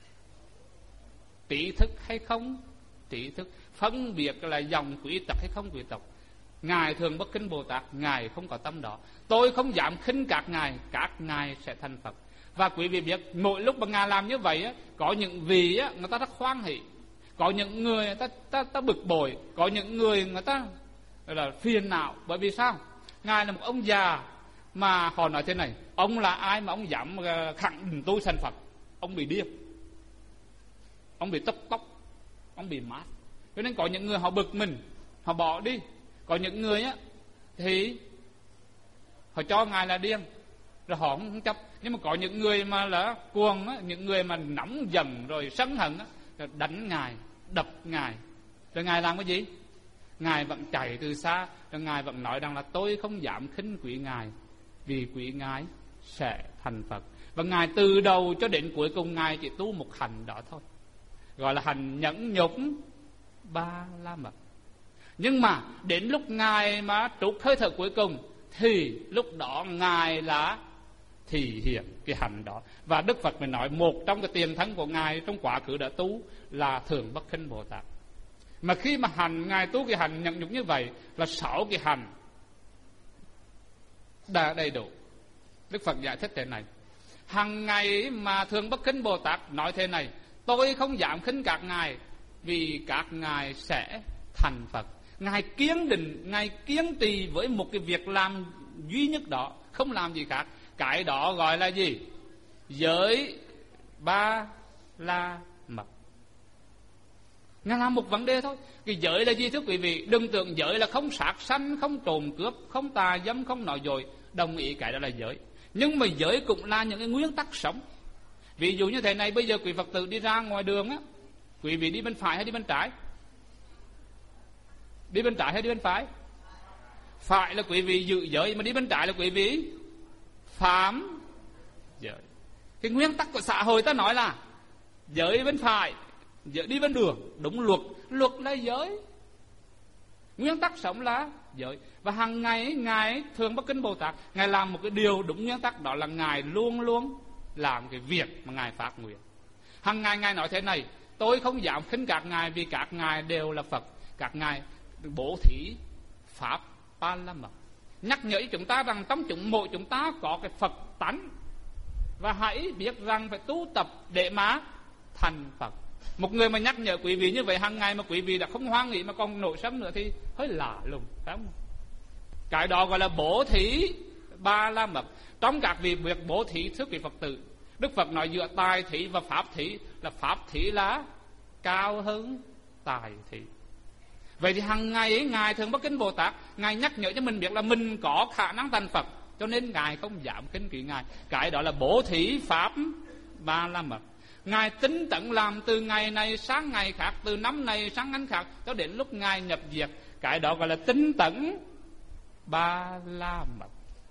trí thức hay không trí thức, phân biệt là dòng quý tộc hay không quý tộc. Ngài Thường Bất Khinh Bồ Tát, Ngài không có tâm đó. Tôi không dám khinh các ngài sẽ thành Phật. Và quý vị biết, mỗi lúc mà Ngài làm như vậy á, có những vị á, người ta rất hoan hỷ, có những người ta bực bội, có những người ta là phiền não. Bởi vì sao? Ngài là một ông già mà họ nói thế này: ông là ai mà ông dám khẳng định tôi thành Phật? Ông bị điên, ông bị tóc, ông bị mát. Cho nên có những người họ bực mình, họ bỏ đi. Có những người á thì họ cho Ngài là điên, rồi họ không chấp. Nhưng mà có những người mà là cuồng á, những người mà nóng giận rồi sân hận á, rồi đánh Ngài, đập Ngài. Rồi Ngài làm cái gì? Ngài vẫn chạy từ xa, rồi Ngài vẫn nói rằng là tôi không dám khinh quý Ngài, vì quý Ngài sẽ thành Phật. Và Ngài từ đầu cho đến cuối cùng Ngài chỉ tu một hành đó thôi, gọi là hành nhẫn nhục ba la mật. Nhưng mà đến lúc Ngài mà trút hơi thở cuối cùng thì lúc đó Ngài là thì hiện cái hành đó. Và Đức Phật mới nói một trong cái tiền thân của Ngài trong quá khứ đã tu là Thường Bất Khinh Bồ Tát. Mà khi mà hành Ngài tu cái hành nhẫn nhục như vậy là 6 cái hành đã đầy đủ. Đức Phật giải thích thế này: hằng ngày mà Thường Bất Khinh Bồ Tát nói thế này: tôi không dám khinh các ngài, vì các ngài sẽ thành Phật. Ngài kiên định, Ngài kiên trì với một cái việc làm duy nhất đó, không làm gì khác. Cái đó gọi là gì? Giới ba la mật. Ngài làm một vấn đề thôi. Cái giới là gì thưa quý vị? Đừng tưởng giới là không sát sanh, không trộm cướp, không tà dâm, không nói dối. Đồng ý cái đó là giới. Nhưng mà giới cũng là những cái nguyên tắc sống. Ví dụ như thế này, bây giờ quý Phật tử đi ra ngoài đường á, quý vị đi bên phải hay đi bên trái? Đi bên trái hay đi bên phải? Phải là quý vị giữ giới, mà đi bên trái là quý vị phạm giới. Cái nguyên tắc của xã hội ta nói là giới bên phải, giới đi bên đường, đúng luật. Luật là giới, nguyên tắc sống là giới. Và hàng ngày Ngài Thường Bất Khinh Bồ Tát, Ngài làm một cái điều đúng nguyên tắc, đó là Ngài luôn luôn làm cái việc mà Ngài phát nguyện. Hàng ngày Ngài nói thế này: tôi không dám khinh các ngài, vì các ngài đều là Phật. Các ngài bố thí pháp ba la mật, nhắc nhở chúng ta rằng trong mỗi chúng ta có cái Phật tánh, và hãy biết rằng phải tu tập để mà thành Phật. Một người mà nhắc nhở quý vị như vậy hàng ngày mà quý vị đã không hoan hỷ mà còn nổi sân nữa thì hơi lạ lùng, phải không? Cái đó gọi là bố thí ba la mật. Trong các việc bố thí thưa quý Phật tử, Đức Phật nói giữa tài thí và pháp thí, là pháp thí là cao hơn tài thí. Vậy thì hàng ngày ấy, Ngài Thường Bất Khinh Bồ Tát, Ngài nhắc nhở cho mình biết là mình có khả năng thành Phật, cho nên Ngài không dám khinh kỵ Ngài. Cái đó là bố thí pháp ba la mật. Ngài tính tận làm từ ngày này sang ngày khác, từ năm này sang năm khác, cho đến lúc Ngài nhập diệt. Cái đó gọi là tính tận ba la mật.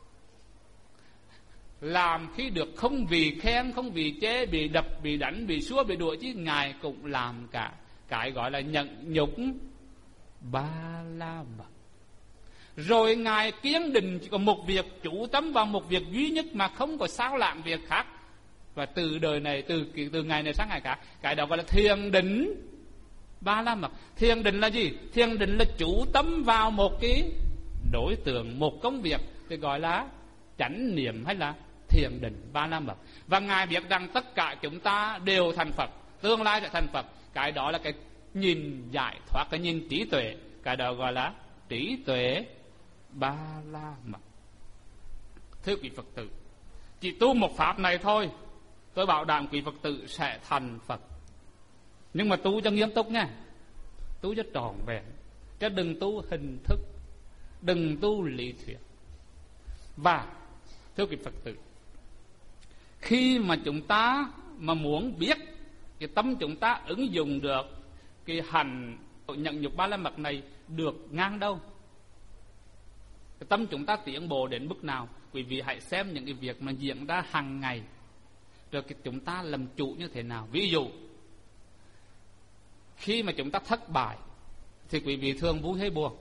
Làm khi được không vì khen, không vì chê, bị đập, bị đánh, bị xúa, bị đuổi, chứ Ngài cũng làm cả. Cái gọi là nhận nhục ba la mật. Rồi Ngài kiên định chỉ có một việc, chủ tâm vào một việc duy nhất mà không có sao lãng việc khác. Và từ đời này, từ ngày này sang ngày khác, cái đó gọi là thiền định ba la mật. Thiền định là gì? Thiền định là chủ tâm vào một cái đối tượng, một công việc, thì gọi là chánh niệm hay là thiền định ba la mật. Và Ngài biết rằng tất cả chúng ta đều thành Phật, tương lai sẽ thành Phật. Cái đó là cái nhìn giải thoát, cái nhìn trí tuệ. Cái đó gọi là trí tuệ ba la mật. Thưa quý Phật tử, chỉ tu một pháp này thôi, tôi bảo đảm quý Phật tử sẽ thành Phật. Nhưng mà tu cho nghiêm túc nha, tu cho trọn vẹn, chứ đừng tu hình thức, đừng tu lý thuyết. Và thưa quý Phật tử, khi mà chúng ta mà muốn biết cái tâm chúng ta ứng dụng được cái hành nhận nhục ba la mật này được ngang đâu, Cái tâm chúng ta tiến bộ đến mức nào? Quý vị hãy xem những cái việc mà diễn ra hàng ngày, rồi chúng ta làm chủ như thế nào. Ví dụ, khi mà chúng ta thất bại thì quý vị thường vui hay buồn?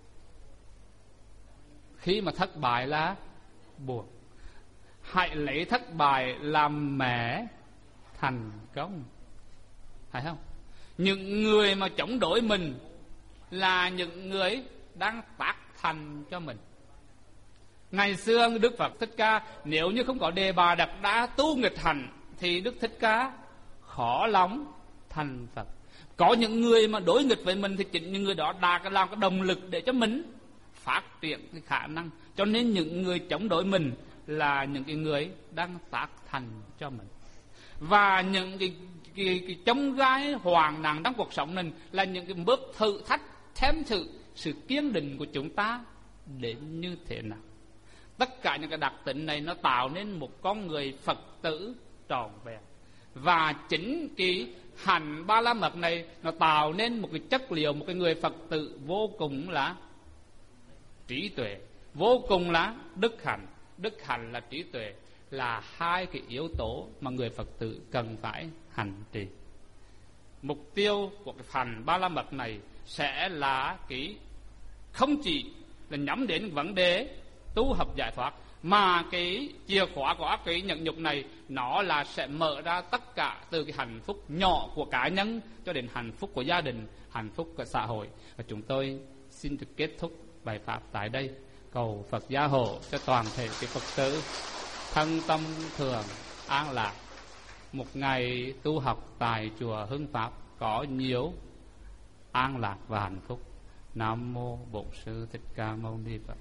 Khi mà thất bại là buồn. Hãy lấy thất bại làm mẹ thành công, phải không? Những người mà chống đối mình là những người đang tác thành cho mình. Ngày xưa Đức Phật Thích Ca nếu như không có Đề Bà Đạt Đa tu nghịch hành thì Đức Thích Ca khó lòng thành Phật. Có những người mà đối nghịch với mình thì chính những người đó đã làm cái động lực để cho mình phát triển cái khả năng. Cho nên những người chống đối mình là những cái người đang tác thành cho mình. Và những cái chông gai hoàn nạn trong cuộc sống này là những cái bước thử thách thêm thử sự kiên định của chúng ta đến như thế nào. Tất cả những cái đặc tính này nó tạo nên một con người Phật tử trọn vẹn. Và chính cái hành Ba La Mật này nó tạo nên một cái chất liệu, một cái người Phật tử vô cùng là trí tuệ, vô cùng là đức hạnh. Đức hạnh là trí tuệ là hai cái yếu tố mà người Phật tử cần phải hành trì. Mục tiêu của cái hành Ba La Mật này sẽ là cái không chỉ là nhắm đến vấn đề tu học giải thoát, mà cái chìa khóa của cái nhẫn nhục này nó là sẽ mở ra tất cả từ cái hạnh phúc nhỏ của cá nhân cho đến hạnh phúc của gia đình, hạnh phúc của xã hội. Và chúng tôi xin được kết thúc bài pháp tại đây, cầu Phật gia hộ cho toàn thể cái Phật tử thân tâm thường an lạc, một ngày tu học tại chùa Hưng Pháp có nhiều an lạc và hạnh phúc. Nam mô Bổn Sư Thích Ca Mâu Ni Phật.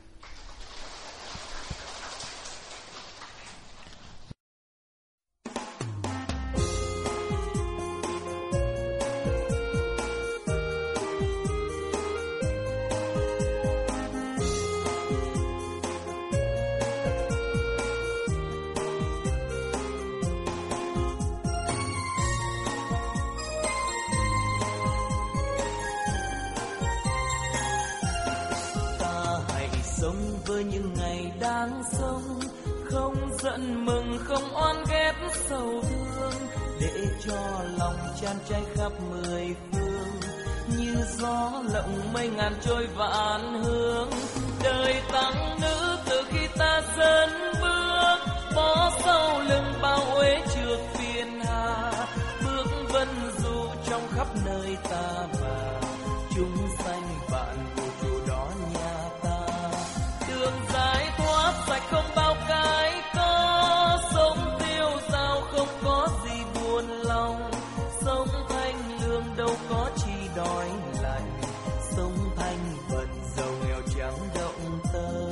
Những ngày đang sống, không giận mừng, không oan ghét sầu thương, để cho lòng chan cháy khắp mười phương, như gió lộng mây ngàn trôi vạn hướng. Đời tăng nữ từ khi ta dẫn bước, bỏ sau lưng bao uế trượt phiền hà, bước vân du trong khắp nơi ta vào, chúng sanh vạn vũ trụ đó nhà ta. Đường giải thoát sạch không bao cái có, sống tiêu dao không có gì buồn lòng, sống thanh lương đâu có chi đói lạnh, sống thanh bần giàu nghèo chẳng động tâm.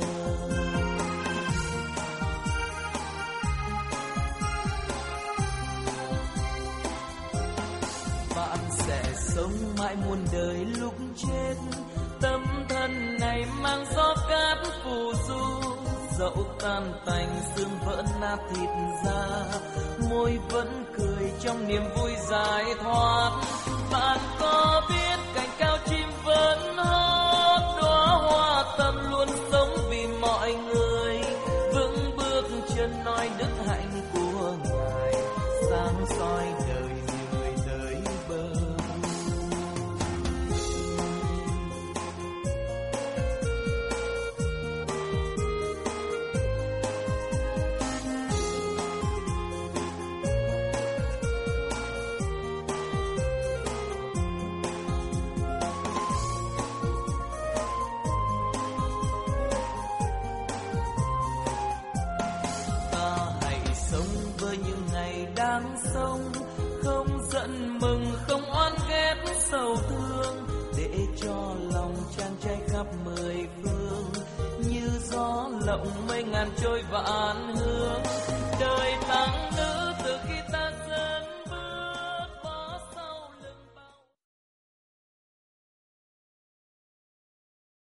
Bạn sẽ sống mãi muôn đời lúc chết, tâm thân này mang gió cát phù du, dẫu tan tành xương vỡ nát thịt ra, môi vẫn cười trong niềm vui giải thoát. Bạn có biết cành cao chim vẫn hót, đóa hoa tâm luôn sống vì mọi người, vững bước chân nói đức hạnh của Ngài, sáng soi đời người tới bờ. Đang sống, không giận mừng, không oan ghét sầu thương, để cho lòng chan cháy khắp mười phương, như gió lộng mây ngàn trôi vạn hướng. Đời